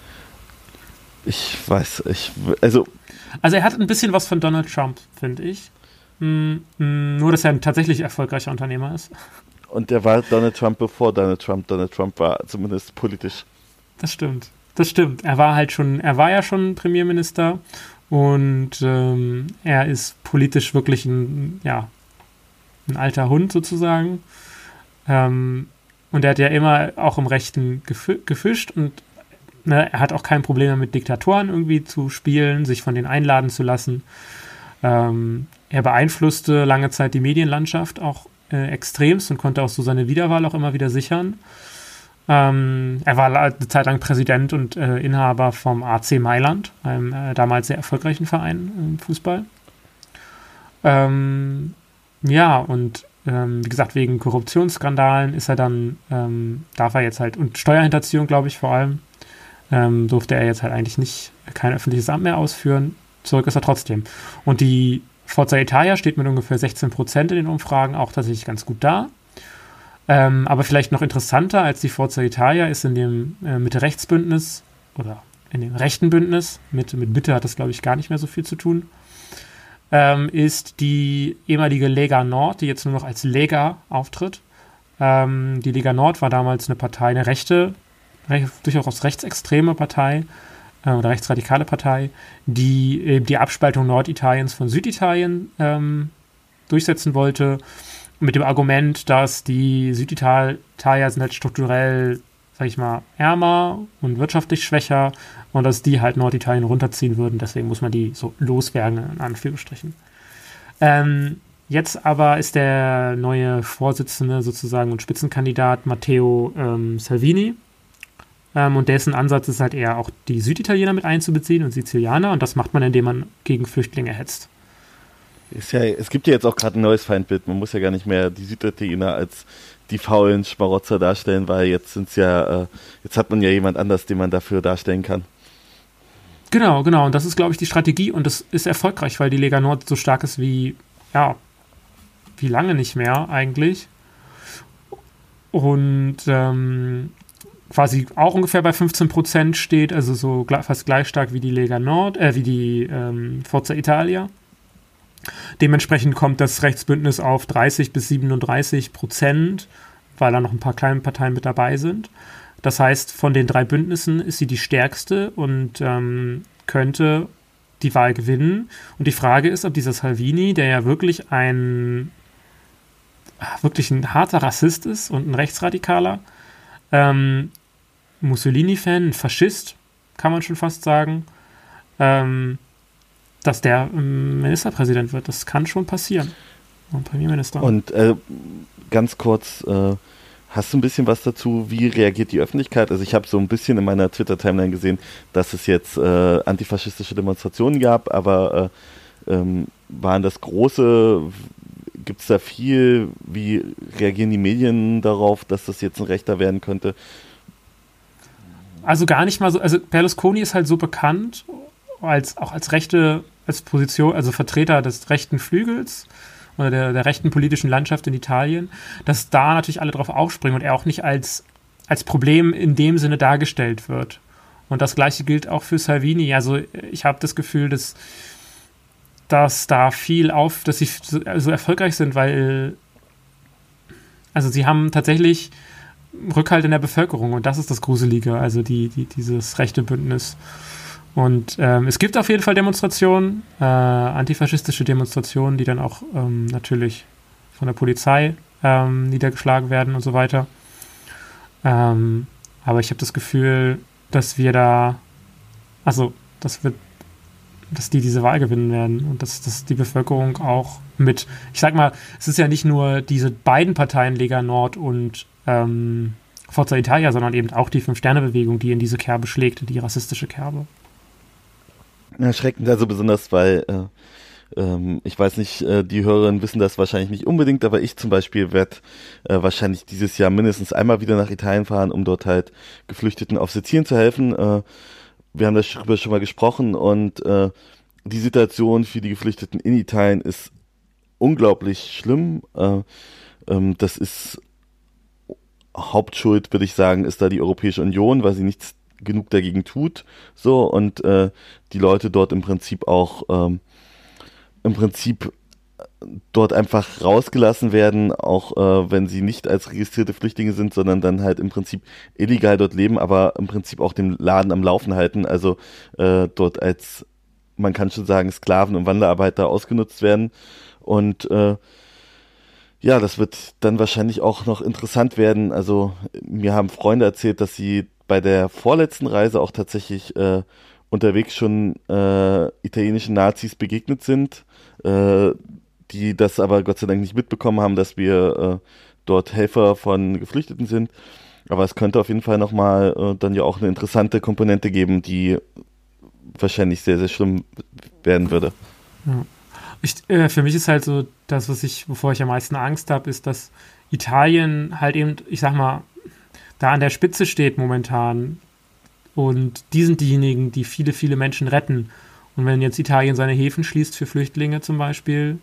Speaker 2: ich weiß, ich, also...
Speaker 1: Also er hat ein bisschen was von Donald Trump, finde ich. Mm, mm, nur, dass er ein tatsächlich erfolgreicher Unternehmer ist.
Speaker 2: Und der war Donald Trump, bevor Donald Trump Donald Trump war, zumindest politisch.
Speaker 1: Das stimmt, das stimmt. Er war halt schon, er war ja schon Premierminister und ähm, er ist politisch wirklich ein, ja, ein alter Hund sozusagen. Ähm, und er hat ja immer auch im Rechten gefü- gefischt und ne, er hat auch kein Problem damit, Diktatoren irgendwie zu spielen, sich von denen einladen zu lassen. Ähm, er beeinflusste lange Zeit die Medienlandschaft auch äh, extremst und konnte auch so seine Wiederwahl auch immer wieder sichern. Ähm, er war eine Zeit lang Präsident und äh, Inhaber vom A C Mailand, einem äh, damals sehr erfolgreichen Verein im Fußball. Ähm, ja, und ähm, wie gesagt, wegen Korruptionsskandalen ist er dann, ähm, darf er jetzt halt, und Steuerhinterziehung, glaube ich, vor allem, ähm, durfte er jetzt halt eigentlich nicht, kein öffentliches Amt mehr ausführen. Zurück ist er trotzdem. Und die Forza Italia steht mit ungefähr sechzehn Prozent in den Umfragen auch tatsächlich ganz gut da. Ähm, aber vielleicht noch interessanter als die Forza Italia ist in dem äh, Mitte-Rechts-Bündnis oder in dem rechten Bündnis, mit, mit Mitte hat das, glaube ich, gar nicht mehr so viel zu tun, ähm, ist die ehemalige Lega Nord, die jetzt nur noch als Lega auftritt. Ähm, die Lega Nord war damals eine Partei, eine rechte, recht, durchaus rechtsextreme Partei äh, oder rechtsradikale Partei, die eben die Abspaltung Norditaliens von Süditalien ähm, durchsetzen wollte, mit dem Argument, dass die Süditalier sind halt strukturell, sag ich mal, ärmer und wirtschaftlich schwächer und dass die halt Norditalien runterziehen würden. Deswegen muss man die so loswerden, in Anführungsstrichen. Ähm, jetzt aber ist der neue Vorsitzende sozusagen und Spitzenkandidat Matteo ähm, Salvini. Ähm, und dessen Ansatz ist halt eher auch die Süditaliener mit einzubeziehen und Sizilianer. Und das macht man, indem man gegen Flüchtlinge hetzt.
Speaker 2: Ist ja, es gibt ja jetzt auch gerade ein neues Feindbild. Man muss ja gar nicht mehr die Süditaliener als die faulen Schmarotzer darstellen, weil jetzt sind's ja, äh, jetzt hat man ja jemand anders, den man dafür darstellen kann.
Speaker 1: Genau, genau. Und das ist, glaube ich, die Strategie und das ist erfolgreich, weil die Lega Nord so stark ist wie, ja, wie lange nicht mehr eigentlich. Und ähm, quasi auch ungefähr bei fünfzehn Prozent steht, also so fast gleich stark wie die Lega Nord, äh, wie die ähm, Forza Italia. Dementsprechend kommt das Rechtsbündnis auf dreißig bis siebenunddreißig Prozent, weil da noch ein paar kleine Parteien mit dabei sind. Das heißt, von den drei Bündnissen ist sie die stärkste und ähm, könnte die Wahl gewinnen. Und die Frage ist, ob dieser Salvini, der ja wirklich ein wirklich ein harter Rassist ist und ein Rechtsradikaler, ähm, Mussolini-Fan, ein Faschist, kann man schon fast sagen, ähm, dass der ähm, Ministerpräsident wird. Das kann schon passieren. Und Premierminister.
Speaker 2: Und äh, ganz kurz, äh, hast du ein bisschen was dazu, wie reagiert die Öffentlichkeit? Also ich habe so ein bisschen in meiner Twitter-Timeline gesehen, dass es jetzt äh, antifaschistische Demonstrationen gab, aber äh, ähm, waren das große, gibt es da viel, wie reagieren die Medien darauf, dass das jetzt ein Rechter werden könnte?
Speaker 1: Also gar nicht mal so, also Berlusconi ist halt so bekannt, als auch als rechte, als Position, also Vertreter des rechten Flügels oder der, der rechten politischen Landschaft in Italien, dass da natürlich alle drauf aufspringen und er auch nicht als, als Problem in dem Sinne dargestellt wird. Und das Gleiche gilt auch für Salvini. Also ich habe das Gefühl, dass, dass da viel auf, dass sie so, so erfolgreich sind, weil also sie haben tatsächlich Rückhalt in der Bevölkerung und das ist das Gruselige, also die, die, dieses rechte Bündnis. Und ähm, es gibt auf jeden Fall Demonstrationen, äh, antifaschistische Demonstrationen, die dann auch ähm, natürlich von der Polizei ähm, niedergeschlagen werden und so weiter. Ähm, aber ich habe das Gefühl, dass wir da, also, dass wir, dass die diese Wahl gewinnen werden und dass, dass die Bevölkerung auch mit, ich sag mal, es ist ja nicht nur diese beiden Parteien, Lega Nord und ähm, Forza Italia, sondern eben auch die Fünf-Sterne-Bewegung, die in diese Kerbe schlägt, in die rassistische Kerbe.
Speaker 2: Erschreckend, also besonders, weil äh, ähm, ich weiß nicht, äh, die Hörerinnen wissen das wahrscheinlich nicht unbedingt, aber ich zum Beispiel werde äh, wahrscheinlich dieses Jahr mindestens einmal wieder nach Italien fahren, um dort halt Geflüchteten auf Sizilien zu helfen. Äh, wir haben darüber schon mal gesprochen und äh, die Situation für die Geflüchteten in Italien ist unglaublich schlimm. Äh, ähm, das ist Hauptschuld, würde ich sagen, ist da die Europäische Union, weil sie nichts genug dagegen tut, so, und äh, die Leute dort im Prinzip auch ähm, im Prinzip dort einfach rausgelassen werden, auch äh, wenn sie nicht als registrierte Flüchtlinge sind, sondern dann halt im Prinzip illegal dort leben, aber im Prinzip auch den Laden am Laufen halten, also äh, dort als, man kann schon sagen, Sklaven und Wanderarbeiter ausgenutzt werden und äh, ja, das wird dann wahrscheinlich auch noch interessant werden, also mir haben Freunde erzählt, dass sie bei der vorletzten Reise auch tatsächlich äh, unterwegs schon äh, italienischen Nazis begegnet sind, äh, die das aber Gott sei Dank nicht mitbekommen haben, dass wir äh, dort Helfer von Geflüchteten sind. Aber es könnte auf jeden Fall nochmal äh, dann ja auch eine interessante Komponente geben, die wahrscheinlich sehr, sehr schlimm werden würde.
Speaker 1: Ja. Ich, äh, für mich ist halt so, das, was ich, wovor ich am meisten Angst habe, ist, dass Italien halt eben, ich sag mal, da an der Spitze steht momentan und die sind diejenigen, die viele, viele Menschen retten. Und wenn jetzt Italien seine Häfen schließt für Flüchtlinge zum Beispiel,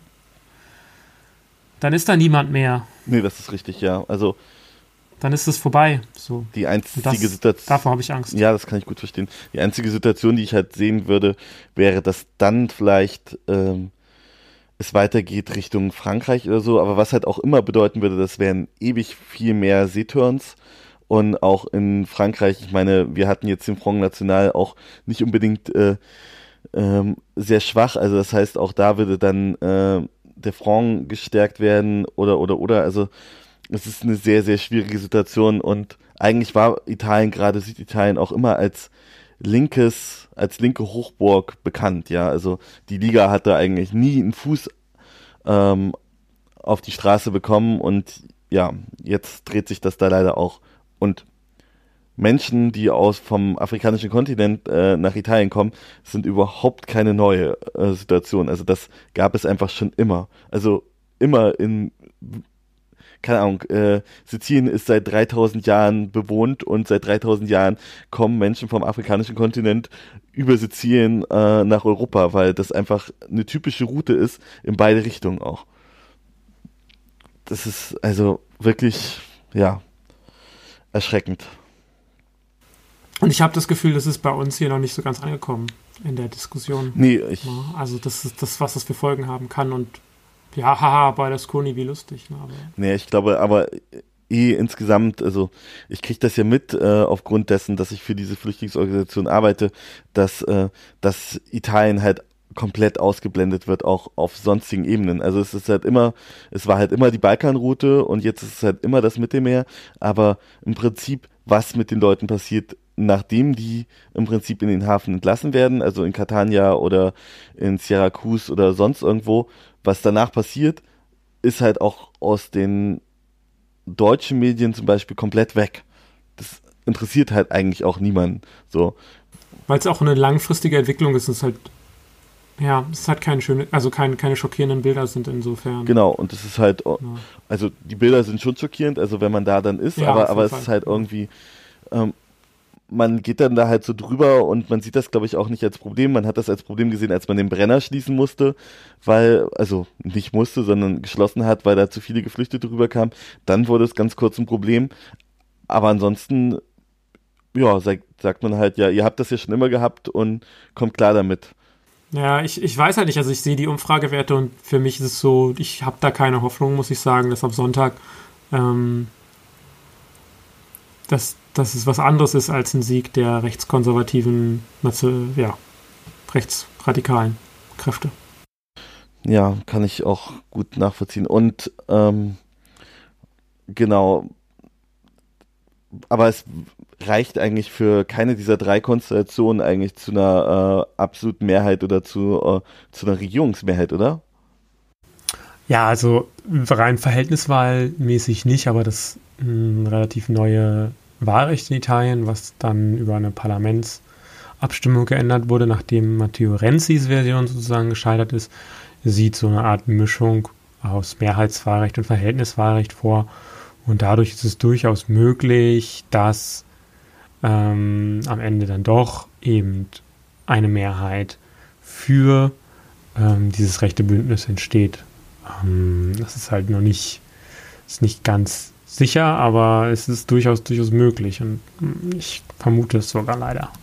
Speaker 1: dann ist da niemand mehr.
Speaker 2: Nee, das ist richtig, ja. Also
Speaker 1: dann ist es vorbei. So.
Speaker 2: Die einzige
Speaker 1: das,
Speaker 2: Situation.
Speaker 1: Davor habe ich Angst.
Speaker 2: Ja, das kann ich gut verstehen. Die einzige Situation, die ich halt sehen würde, wäre, dass dann vielleicht ähm, es weitergeht Richtung Frankreich oder so, aber was halt auch immer bedeuten würde, das wären ewig viel mehr Seeturns. Und auch in Frankreich, ich meine, wir hatten jetzt den Front National auch nicht unbedingt äh, ähm, sehr schwach. Also das heißt, auch da würde dann äh, der Front gestärkt werden oder, oder, oder. Also es ist eine sehr, sehr schwierige Situation. Und eigentlich war Italien, gerade Süditalien, auch immer als linkes, als linke Hochburg bekannt. Ja, also die Liga hatte eigentlich nie einen Fuß ähm, auf die Straße bekommen. Und ja, jetzt dreht sich das da leider auch. Und Menschen, die aus vom afrikanischen Kontinent äh, nach Italien kommen, sind überhaupt keine neue äh, Situation. Also das gab es einfach schon immer. Also immer in keine Ahnung, äh, Sizilien ist seit dreitausend Jahren bewohnt und seit dreitausend Jahren kommen Menschen vom afrikanischen Kontinent über Sizilien äh, nach Europa, weil das einfach eine typische Route ist, in beide Richtungen auch. Das ist also wirklich, ja, erschreckend.
Speaker 6: Und ich habe das Gefühl, das ist bei uns hier noch nicht so ganz angekommen in der Diskussion.
Speaker 2: Nee, ich...
Speaker 6: Also das ist das, was das für Folgen haben kann und ja, haha, Berlusconi, wie lustig. Ne? Aber
Speaker 2: nee, ich glaube, aber eh insgesamt, also ich kriege das ja mit äh, aufgrund dessen, dass ich für diese Flüchtlingsorganisation arbeite, dass, äh, dass Italien halt komplett ausgeblendet wird, auch auf sonstigen Ebenen. Also es ist halt immer, es war halt immer die Balkanroute und jetzt ist es halt immer das Mittelmeer, aber im Prinzip, was mit den Leuten passiert, nachdem die im Prinzip in den Hafen entlassen werden, also in Catania oder in Syracuse oder sonst irgendwo, was danach passiert, ist halt auch aus den deutschen Medien zum Beispiel komplett weg. Das interessiert halt eigentlich auch niemanden. So.
Speaker 6: Weil es auch eine langfristige Entwicklung ist, ist halt, ja, es ist halt keine schöne, also kein, keine schockierenden Bilder sind insofern.
Speaker 2: Genau, und es ist halt,
Speaker 6: Ja.
Speaker 2: also die Bilder sind schon schockierend, also wenn man da dann ist,
Speaker 6: Ja,
Speaker 2: aber,
Speaker 6: auf
Speaker 2: aber
Speaker 6: jeden
Speaker 2: es ist
Speaker 6: Fall.
Speaker 2: halt irgendwie, ähm, man geht dann da halt so drüber und man sieht das, glaube ich, auch nicht als Problem. Man hat das als Problem gesehen, als man den Brenner schließen musste, weil, also nicht musste, sondern geschlossen hat, weil da zu viele Geflüchtete rüberkamen. Dann wurde es ganz kurz ein Problem. Aber ansonsten, ja, sagt, sagt man halt, ja, ihr habt das ja schon immer gehabt und kommt klar damit.
Speaker 6: Ja, ich, ich weiß halt nicht, also ich sehe die Umfragewerte und für mich ist es so, ich habe da keine Hoffnung, muss ich sagen, dass am Sonntag ähm, dass, dass es was anderes ist als ein Sieg der rechtskonservativen, ja, rechtsradikalen Kräfte.
Speaker 2: Ja, kann ich auch gut nachvollziehen. Und ähm, genau, aber es reicht eigentlich für keine dieser drei Konstellationen eigentlich zu einer äh, absoluten Mehrheit oder zu, äh, zu einer Regierungsmehrheit, oder?
Speaker 1: Ja, also rein verhältniswahlmäßig nicht, aber das ein relativ neue Wahlrecht in Italien, was dann über eine Parlamentsabstimmung geändert wurde, nachdem Matteo Renzis Version sozusagen gescheitert ist, sieht so eine Art Mischung aus Mehrheitswahlrecht und Verhältniswahlrecht vor. Und dadurch ist es durchaus möglich, dass ähm, am Ende dann doch eben eine Mehrheit für ähm, dieses rechte Bündnis entsteht. Ähm, das ist halt noch nicht, ist nicht ganz sicher, aber es ist durchaus, durchaus möglich und ich vermute es sogar leider.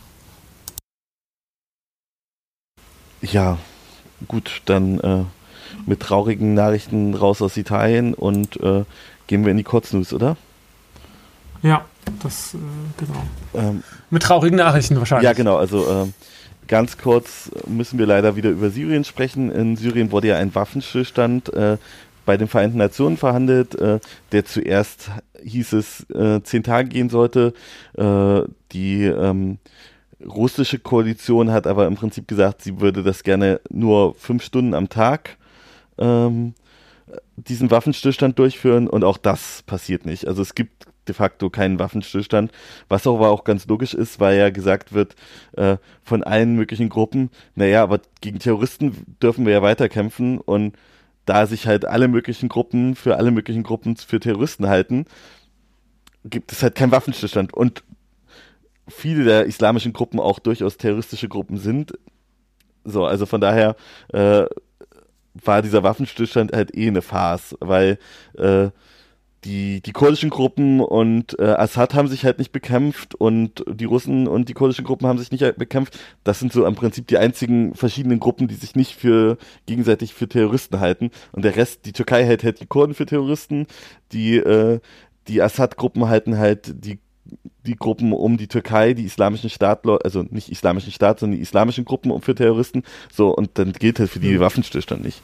Speaker 2: Ja, gut, dann äh, mit traurigen Nachrichten raus aus Italien und äh, gehen wir in die Kurznews, oder?
Speaker 6: Ja, das, äh, genau.
Speaker 2: Ähm,
Speaker 1: Mit traurigen Nachrichten wahrscheinlich.
Speaker 2: ja, genau, also ähm, ganz kurz müssen wir leider wieder über Syrien sprechen. In Syrien wurde ja ein Waffenstillstand äh, bei den Vereinten Nationen verhandelt, äh, der zuerst hieß es äh, zehn Tage gehen sollte. Äh, die ähm, russische Koalition hat aber im Prinzip gesagt, sie würde das gerne nur fünf Stunden am Tag ähm, diesen Waffenstillstand durchführen und auch das passiert nicht. Also es gibt de facto keinen Waffenstillstand, was auch, aber auch ganz logisch ist, weil ja gesagt wird äh, von allen möglichen Gruppen, naja, aber gegen Terroristen dürfen wir ja weiterkämpfen und da sich halt alle möglichen Gruppen für alle möglichen Gruppen für Terroristen halten, gibt es halt keinen Waffenstillstand und viele der islamischen Gruppen auch durchaus terroristische Gruppen sind. So, also von daher äh, war dieser Waffenstillstand halt eh eine Farce, weil äh, die, die kurdischen Gruppen und äh, Assad haben sich halt nicht bekämpft und die Russen und die kurdischen Gruppen haben sich nicht halt bekämpft. Das sind so im Prinzip die einzigen verschiedenen Gruppen, die sich nicht für gegenseitig für Terroristen halten. Und der Rest, die Türkei hält halt die Kurden für Terroristen, die, äh, die Assad-Gruppen halten halt die die Gruppen um die Türkei, die islamischen Staatler, also nicht islamischen Staat, sondern die islamischen Gruppen um für Terroristen. So, und dann gilt halt für die Waffenstillstand nicht.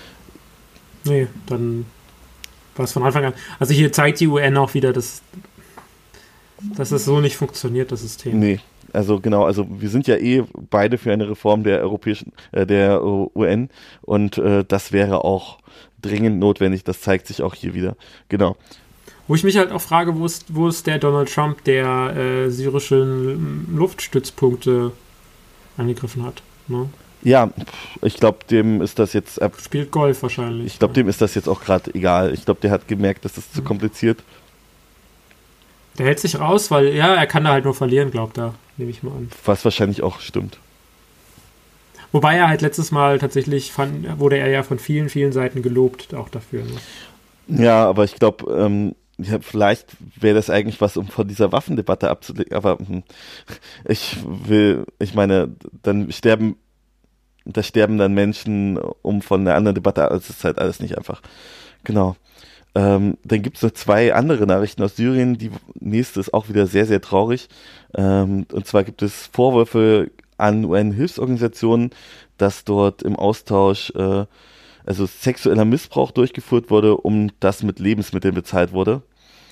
Speaker 6: Nee, dann war es von Anfang an. Also hier zeigt die U N auch wieder, dass, dass es so nicht funktioniert, das System.
Speaker 2: Nee, also genau, also wir sind ja eh beide für eine Reform der europäischen, äh, der U N und äh, das wäre auch dringend notwendig, das zeigt sich auch hier wieder. Genau.
Speaker 6: Wo ich mich halt auch frage, wo ist, wo ist der Donald Trump, der äh, syrischen Luftstützpunkte angegriffen hat? Ne?
Speaker 2: Ja, ich glaube, dem ist das jetzt... Äh,
Speaker 6: Spielt Golf wahrscheinlich.
Speaker 2: Ich glaube, dem ist das jetzt auch gerade egal. Ich glaube, der hat gemerkt, das ist zu kompliziert.
Speaker 6: Der hält sich raus, weil, ja, er kann da halt nur verlieren, glaubt er, nehme ich mal an.
Speaker 2: Was wahrscheinlich auch stimmt.
Speaker 6: Wobei er halt letztes Mal tatsächlich, fand, wurde er ja von vielen, vielen Seiten gelobt, auch dafür. Ne?
Speaker 2: Ja, aber ich glaube, ähm, ja, vielleicht wäre das eigentlich was, um von dieser Waffendebatte abzulegen. Aber hm, ich will, ich meine, dann sterben, da sterben dann Menschen um von einer anderen Debatte. Also es ist halt alles nicht einfach. Genau. Ähm, dann gibt es noch zwei andere Nachrichten aus Syrien. Die nächste ist auch wieder sehr, sehr traurig. Ähm, und zwar gibt es Vorwürfe an U N-Hilfsorganisationen, dass dort im Austausch äh, also sexueller Missbrauch durchgeführt wurde, um das mit Lebensmitteln bezahlt wurde.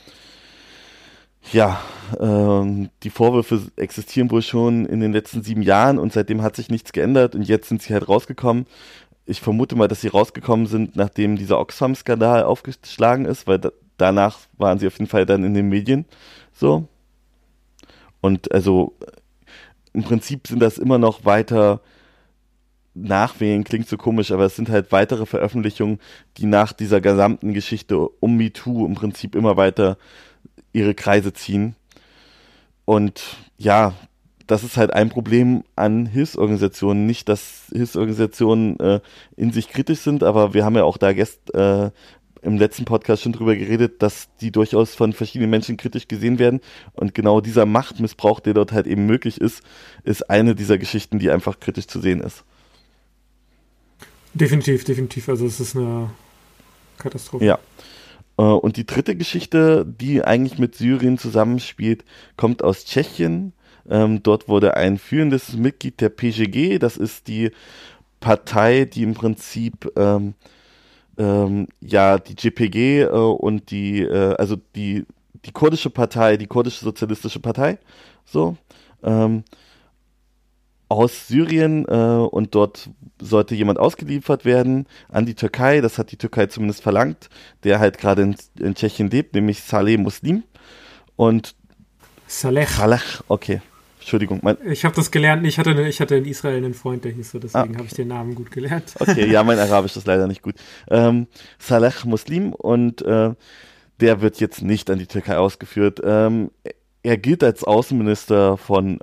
Speaker 2: Ja, ähm, die Vorwürfe existieren wohl schon in den letzten sieben Jahren und seitdem hat sich nichts geändert und jetzt sind sie halt rausgekommen. Ich vermute mal, dass sie rausgekommen sind, nachdem dieser Oxfam-Skandal aufgeschlagen ist, weil da, danach waren sie auf jeden Fall dann in den Medien so. Und also im Prinzip sind das immer noch weiter Nachwählen, klingt so komisch, aber es sind halt weitere Veröffentlichungen, die nach dieser gesamten Geschichte um MeToo im Prinzip immer weiter ihre Kreise ziehen. Und ja, das ist halt ein Problem an Hilfsorganisationen. Nicht, dass Hilfsorganisationen äh, in sich kritisch sind, aber wir haben ja auch da gest, äh, im letzten Podcast schon drüber geredet, dass die durchaus von verschiedenen Menschen kritisch gesehen werden. Und genau dieser Machtmissbrauch, der dort halt eben möglich ist, ist eine dieser Geschichten, die einfach kritisch zu sehen ist.
Speaker 6: Definitiv, definitiv. Also es ist eine Katastrophe.
Speaker 2: Ja. Und die dritte Geschichte, die eigentlich mit Syrien zusammenspielt, kommt aus Tschechien. Ähm, dort wurde ein führendes Mitglied der P J G, das ist die Partei, die im Prinzip ähm, ähm, ja die J P G äh, und die, äh, also die, die kurdische Partei, die kurdische sozialistische Partei, so, ähm, aus Syrien äh, und dort sollte jemand ausgeliefert werden an die Türkei, das hat die Türkei zumindest verlangt, der halt gerade in, in Tschechien lebt, nämlich Saleh Muslim und
Speaker 6: Saleh.
Speaker 2: Saleh, okay, Entschuldigung. Mein
Speaker 6: ich habe das gelernt, ich hatte, ich hatte in Israel einen Freund, der hieß so, deswegen ah, okay. habe ich den Namen gut gelernt.
Speaker 2: Okay, ja, mein Arabisch ist leider nicht gut. Ähm, Saleh Muslim und äh, der wird jetzt nicht an die Türkei ausgeführt. Ähm, er gilt als Außenminister von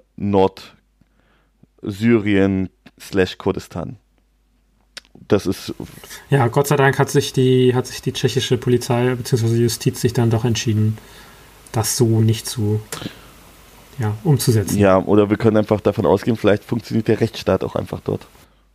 Speaker 2: Nordsyrien slash Kurdistan. Das ist...
Speaker 6: Ja, Gott sei Dank hat sich die, hat sich die tschechische Polizei bzw. Justiz sich dann doch entschieden, das so nicht zu... Ja, umzusetzen.
Speaker 2: Ja, oder wir können einfach davon ausgehen, vielleicht funktioniert der Rechtsstaat auch einfach dort.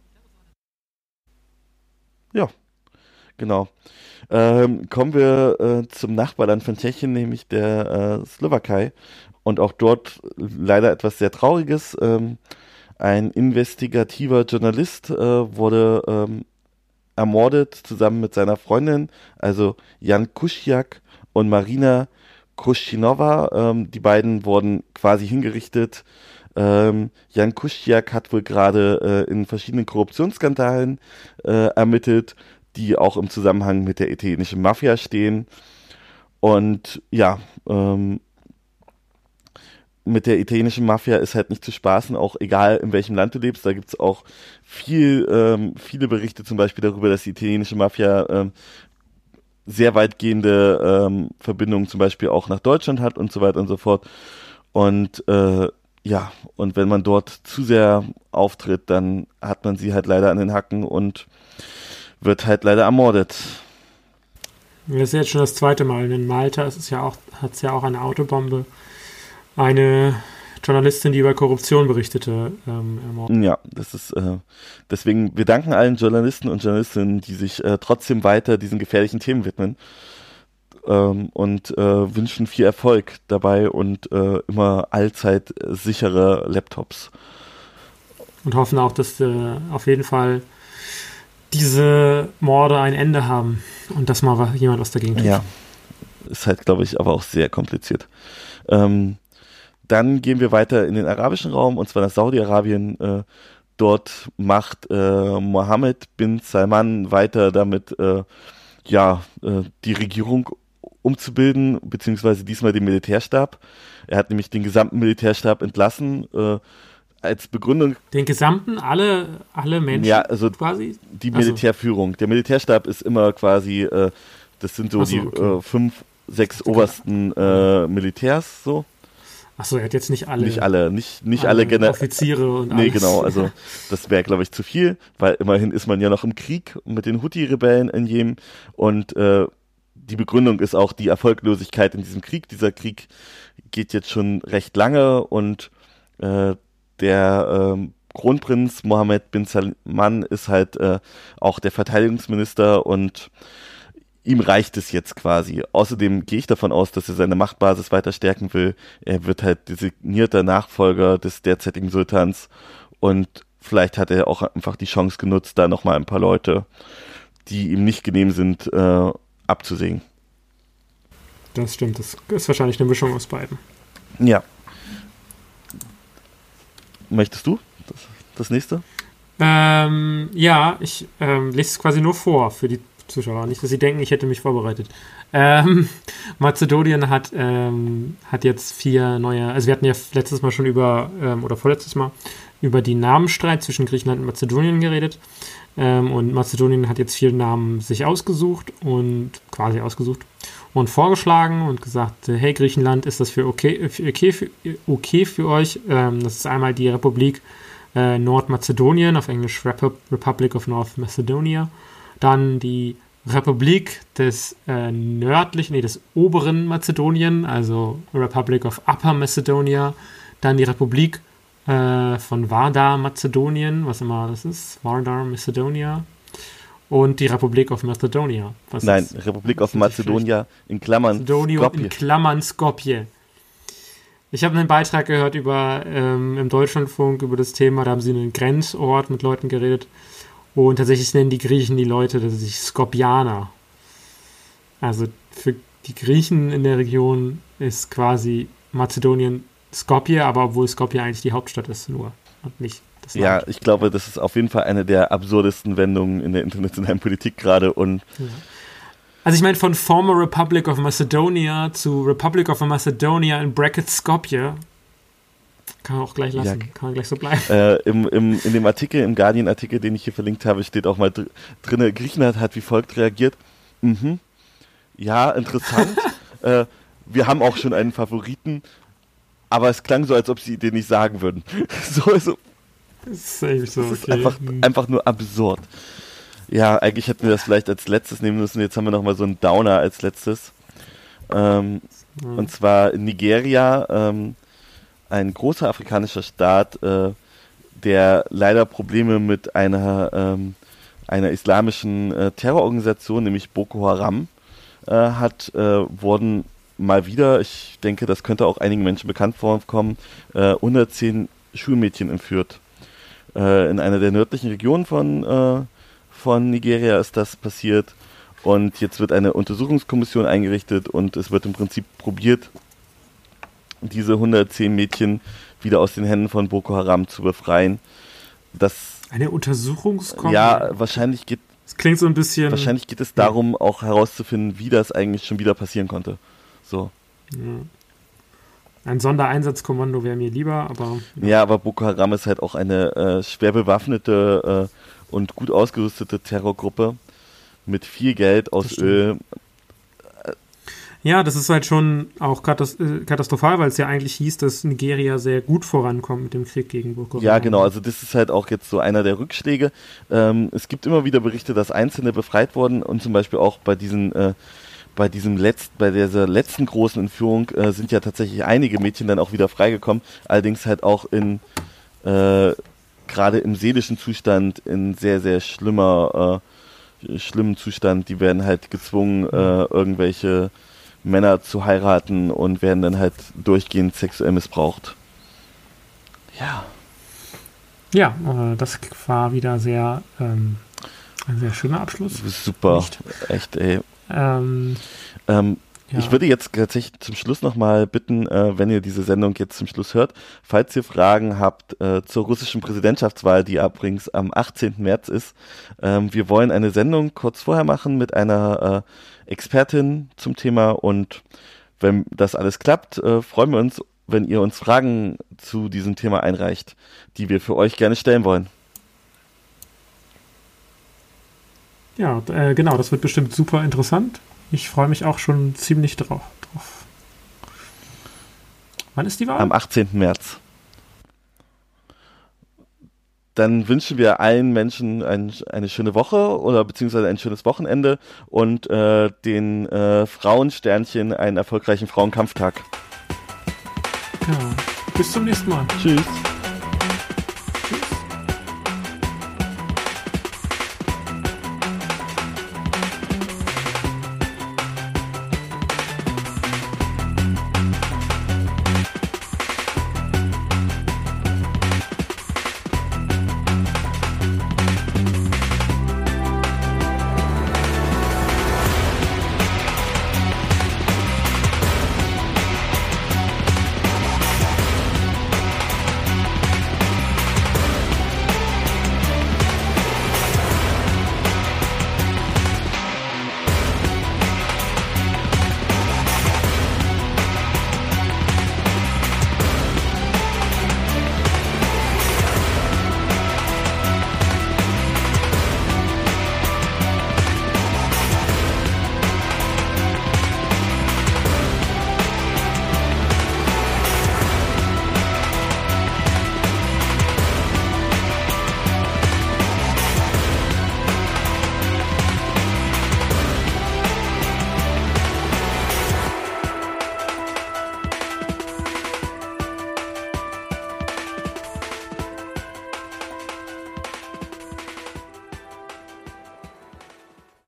Speaker 2: Ja, genau. Ähm, kommen wir äh, zum Nachbarland von Tschechien, nämlich der äh, Slowakei. Und auch dort leider etwas sehr Trauriges. Ähm, ein investigativer Journalist äh, wurde ähm, ermordet, zusammen mit seiner Freundin, also Jan Kuciak und Marina Kruschinova, ähm, die beiden wurden quasi hingerichtet. Ähm, Jan Kuciak hat wohl gerade äh, in verschiedenen Korruptionsskandalen äh, ermittelt, die auch im Zusammenhang mit der italienischen Mafia stehen. Und ja, ähm, mit der italienischen Mafia ist halt nicht zu spaßen, auch egal in welchem Land du lebst. Da gibt es auch viel, ähm, viele Berichte zum Beispiel darüber, dass die italienische Mafia ähm, sehr weitgehende ähm, Verbindungen zum Beispiel auch nach Deutschland hat und so weiter und so fort. Und äh, ja, und wenn man dort zu sehr auftritt, dann hat man sie halt leider an den Hacken und wird halt leider ermordet.
Speaker 6: Das ist jetzt schon das zweite Mal. In Malta ist es ja auch, hat es ja auch eine Autobombe. Eine Journalistin, die über Korruption berichtete, ähm, ermordet.
Speaker 2: Ja, das ist äh, deswegen, wir danken allen Journalisten und Journalistinnen, die sich äh, trotzdem weiter diesen gefährlichen Themen widmen ähm, und äh, wünschen viel Erfolg dabei und äh, immer allzeit sichere Laptops.
Speaker 6: Und hoffen auch, dass äh, auf jeden Fall diese Morde ein Ende haben und dass mal jemand was dagegen tut.
Speaker 2: Ja, ist halt, glaube ich, aber auch sehr kompliziert. Ähm, Dann gehen wir weiter in den arabischen Raum, und zwar nach Saudi-Arabien. Äh, dort macht äh, Mohammed bin Salman weiter damit, äh, ja, äh, die Regierung umzubilden, beziehungsweise diesmal den Militärstab. Er hat nämlich den gesamten Militärstab entlassen, äh, als Begründung...
Speaker 6: Den gesamten, alle, alle Menschen
Speaker 2: ja, also
Speaker 6: quasi?
Speaker 2: Die Militärführung. Der Militärstab ist immer quasi, äh, das sind so, so die okay. äh, fünf, sechs okay. obersten äh, Militärs, so.
Speaker 6: Achso, er hat jetzt nicht alle.
Speaker 2: Nicht alle, nicht, nicht
Speaker 6: alle,
Speaker 2: alle Gener-
Speaker 6: Offiziere und
Speaker 2: Nee,
Speaker 6: alles.
Speaker 2: genau, also das wäre, glaube ich, zu viel, weil immerhin ist man ja noch im Krieg mit den Houthi-Rebellen in Jemen und äh, die Begründung ist auch die Erfolglosigkeit in diesem Krieg. Dieser Krieg geht jetzt schon recht lange und äh, der äh, Kronprinz Mohammed bin Salman ist halt äh, auch der Verteidigungsminister und ihm reicht es jetzt quasi. Außerdem gehe ich davon aus, dass er seine Machtbasis weiter stärken will. Er wird halt designierter Nachfolger des derzeitigen Sultans und vielleicht hat er auch einfach die Chance genutzt, da nochmal ein paar Leute, die ihm nicht genehm sind, äh, abzusägen.
Speaker 6: Das stimmt, das ist wahrscheinlich eine Mischung aus beiden.
Speaker 2: Ja. Möchtest du das, das nächste?
Speaker 6: Ähm, ja, ich ähm, lese es quasi nur vor für die Zuschauer. Nicht, dass sie denken, ich hätte mich vorbereitet. Ähm, Mazedonien hat, ähm, hat jetzt vier neue, also wir hatten ja letztes Mal schon über, ähm, oder vorletztes Mal, über die Namenstreit zwischen Griechenland und Mazedonien geredet. Ähm, und Mazedonien hat jetzt vier Namen sich ausgesucht und quasi ausgesucht und vorgeschlagen und gesagt, hey Griechenland, ist das für okay, für, okay, für, okay für euch? Ähm, das ist einmal die Republik äh, Nordmazedonien, auf Englisch Rep- Republic of North Macedonia. Dann die Republik des äh, nördlichen, nee, des oberen Mazedonien, also Republic of Upper Macedonia. Dann die Republik äh, von Vardar Mazedonien, was immer das ist, Vardar Macedonia. Und die Republik of Macedonia. Was
Speaker 2: Nein,
Speaker 6: ist,
Speaker 2: Republik of Macedonia in Klammern
Speaker 6: Macedonia
Speaker 2: Skopje.
Speaker 6: in Klammern Skopje. Ich habe einen Beitrag gehört über ähm, im Deutschlandfunk über das Thema, da haben sie einen Grenzort mit Leuten geredet. Und tatsächlich nennen die Griechen die Leute das sich Skopjaner. Also für die Griechen in der Region ist quasi Mazedonien Skopje, aber obwohl Skopje eigentlich die Hauptstadt ist nur und nicht das Land.
Speaker 2: Ja, ich glaube, das ist auf jeden Fall eine der absurdesten Wendungen in der internationalen Politik gerade. Und
Speaker 6: ja. Also ich meine, von Former Republic of Macedonia zu Republic of Macedonia in Brackets Skopje. Kann man auch gleich lassen, ja. Kann man gleich so bleiben.
Speaker 2: Äh, im, im, in dem Artikel, im Guardian-Artikel, den ich hier verlinkt habe, steht auch mal dr- drin, Griechenland hat wie folgt reagiert. Mhm. Ja, interessant. äh, wir haben auch schon einen Favoriten, aber es klang so, als ob sie den nicht sagen würden. so, so.
Speaker 6: Das ist eigentlich so,
Speaker 2: das ist
Speaker 6: okay.
Speaker 2: einfach, einfach nur absurd. Ja, eigentlich hätten wir das vielleicht als letztes nehmen müssen. Jetzt haben wir nochmal so einen Downer als letztes. Ähm, mhm. Und zwar Nigeria, ähm, ein großer afrikanischer Staat, äh, der leider Probleme mit einer, ähm, einer islamischen äh, Terrororganisation, nämlich Boko Haram, äh, hat, äh, wurden mal wieder, ich denke, das könnte auch einigen Menschen bekannt vorkommen, äh, hundertzehn Schulmädchen entführt. Äh, in einer der nördlichen Regionen von, äh, von Nigeria ist das passiert und jetzt wird eine Untersuchungskommission eingerichtet und es wird im Prinzip probiert, diese hundertzehn Mädchen wieder aus den Händen von Boko Haram zu befreien. Das,
Speaker 6: eine Untersuchungskommission?
Speaker 2: Ja, wahrscheinlich geht,
Speaker 6: das klingt so ein bisschen...
Speaker 2: Wahrscheinlich geht es darum, ja. auch herauszufinden, wie das eigentlich schon wieder passieren konnte. So.
Speaker 6: Ja. Ein Sondereinsatzkommando wäre mir lieber, aber...
Speaker 2: Ja. ja, aber Boko Haram ist halt auch eine äh, schwer bewaffnete äh, und gut ausgerüstete Terrorgruppe mit viel Geld aus Öl.
Speaker 6: Ja, das ist halt schon auch katastrophal, weil es ja eigentlich hieß, dass Nigeria sehr gut vorankommt mit dem Krieg gegen Boko Haram.
Speaker 2: Ja, genau, also das ist halt auch jetzt so einer der Rückschläge. Ähm, es gibt immer wieder Berichte, dass Einzelne befreit wurden und zum Beispiel auch bei diesen, äh, bei diesem letzt, bei dieser letzten großen Entführung äh, sind ja tatsächlich einige Mädchen dann auch wieder freigekommen, allerdings halt auch in äh, gerade im seelischen Zustand in sehr, sehr schlimmer, äh, schlimmen Zustand. Die werden halt gezwungen, äh, irgendwelche Männer zu heiraten und werden dann halt durchgehend sexuell missbraucht. Ja.
Speaker 6: Ja, äh, das war wieder sehr ähm, ein sehr schöner Abschluss.
Speaker 2: Super,
Speaker 6: Nicht?
Speaker 2: echt, ey.
Speaker 6: Ähm,
Speaker 2: ähm,
Speaker 6: ja.
Speaker 2: Ich würde jetzt tatsächlich zum Schluss nochmal bitten, äh, wenn ihr diese Sendung jetzt zum Schluss hört, falls ihr Fragen habt äh, zur russischen Präsidentschaftswahl, die übrigens am achtzehnten März ist. Ähm, wir wollen eine Sendung kurz vorher machen mit einer äh, Expertin zum Thema und wenn das alles klappt, äh, freuen wir uns, wenn ihr uns Fragen zu diesem Thema einreicht, die wir für euch gerne stellen wollen.
Speaker 6: Ja, äh, genau, das wird bestimmt super interessant. Ich freue mich auch schon ziemlich drauf. drauf. Wann ist die Wahl?
Speaker 2: Am achtzehnten März. Dann wünschen wir allen Menschen ein, eine schöne Woche oder beziehungsweise ein schönes Wochenende und äh, den äh, Frauensternchen einen erfolgreichen Frauenkampftag.
Speaker 6: Ja, bis zum nächsten Mal.
Speaker 2: Tschüss.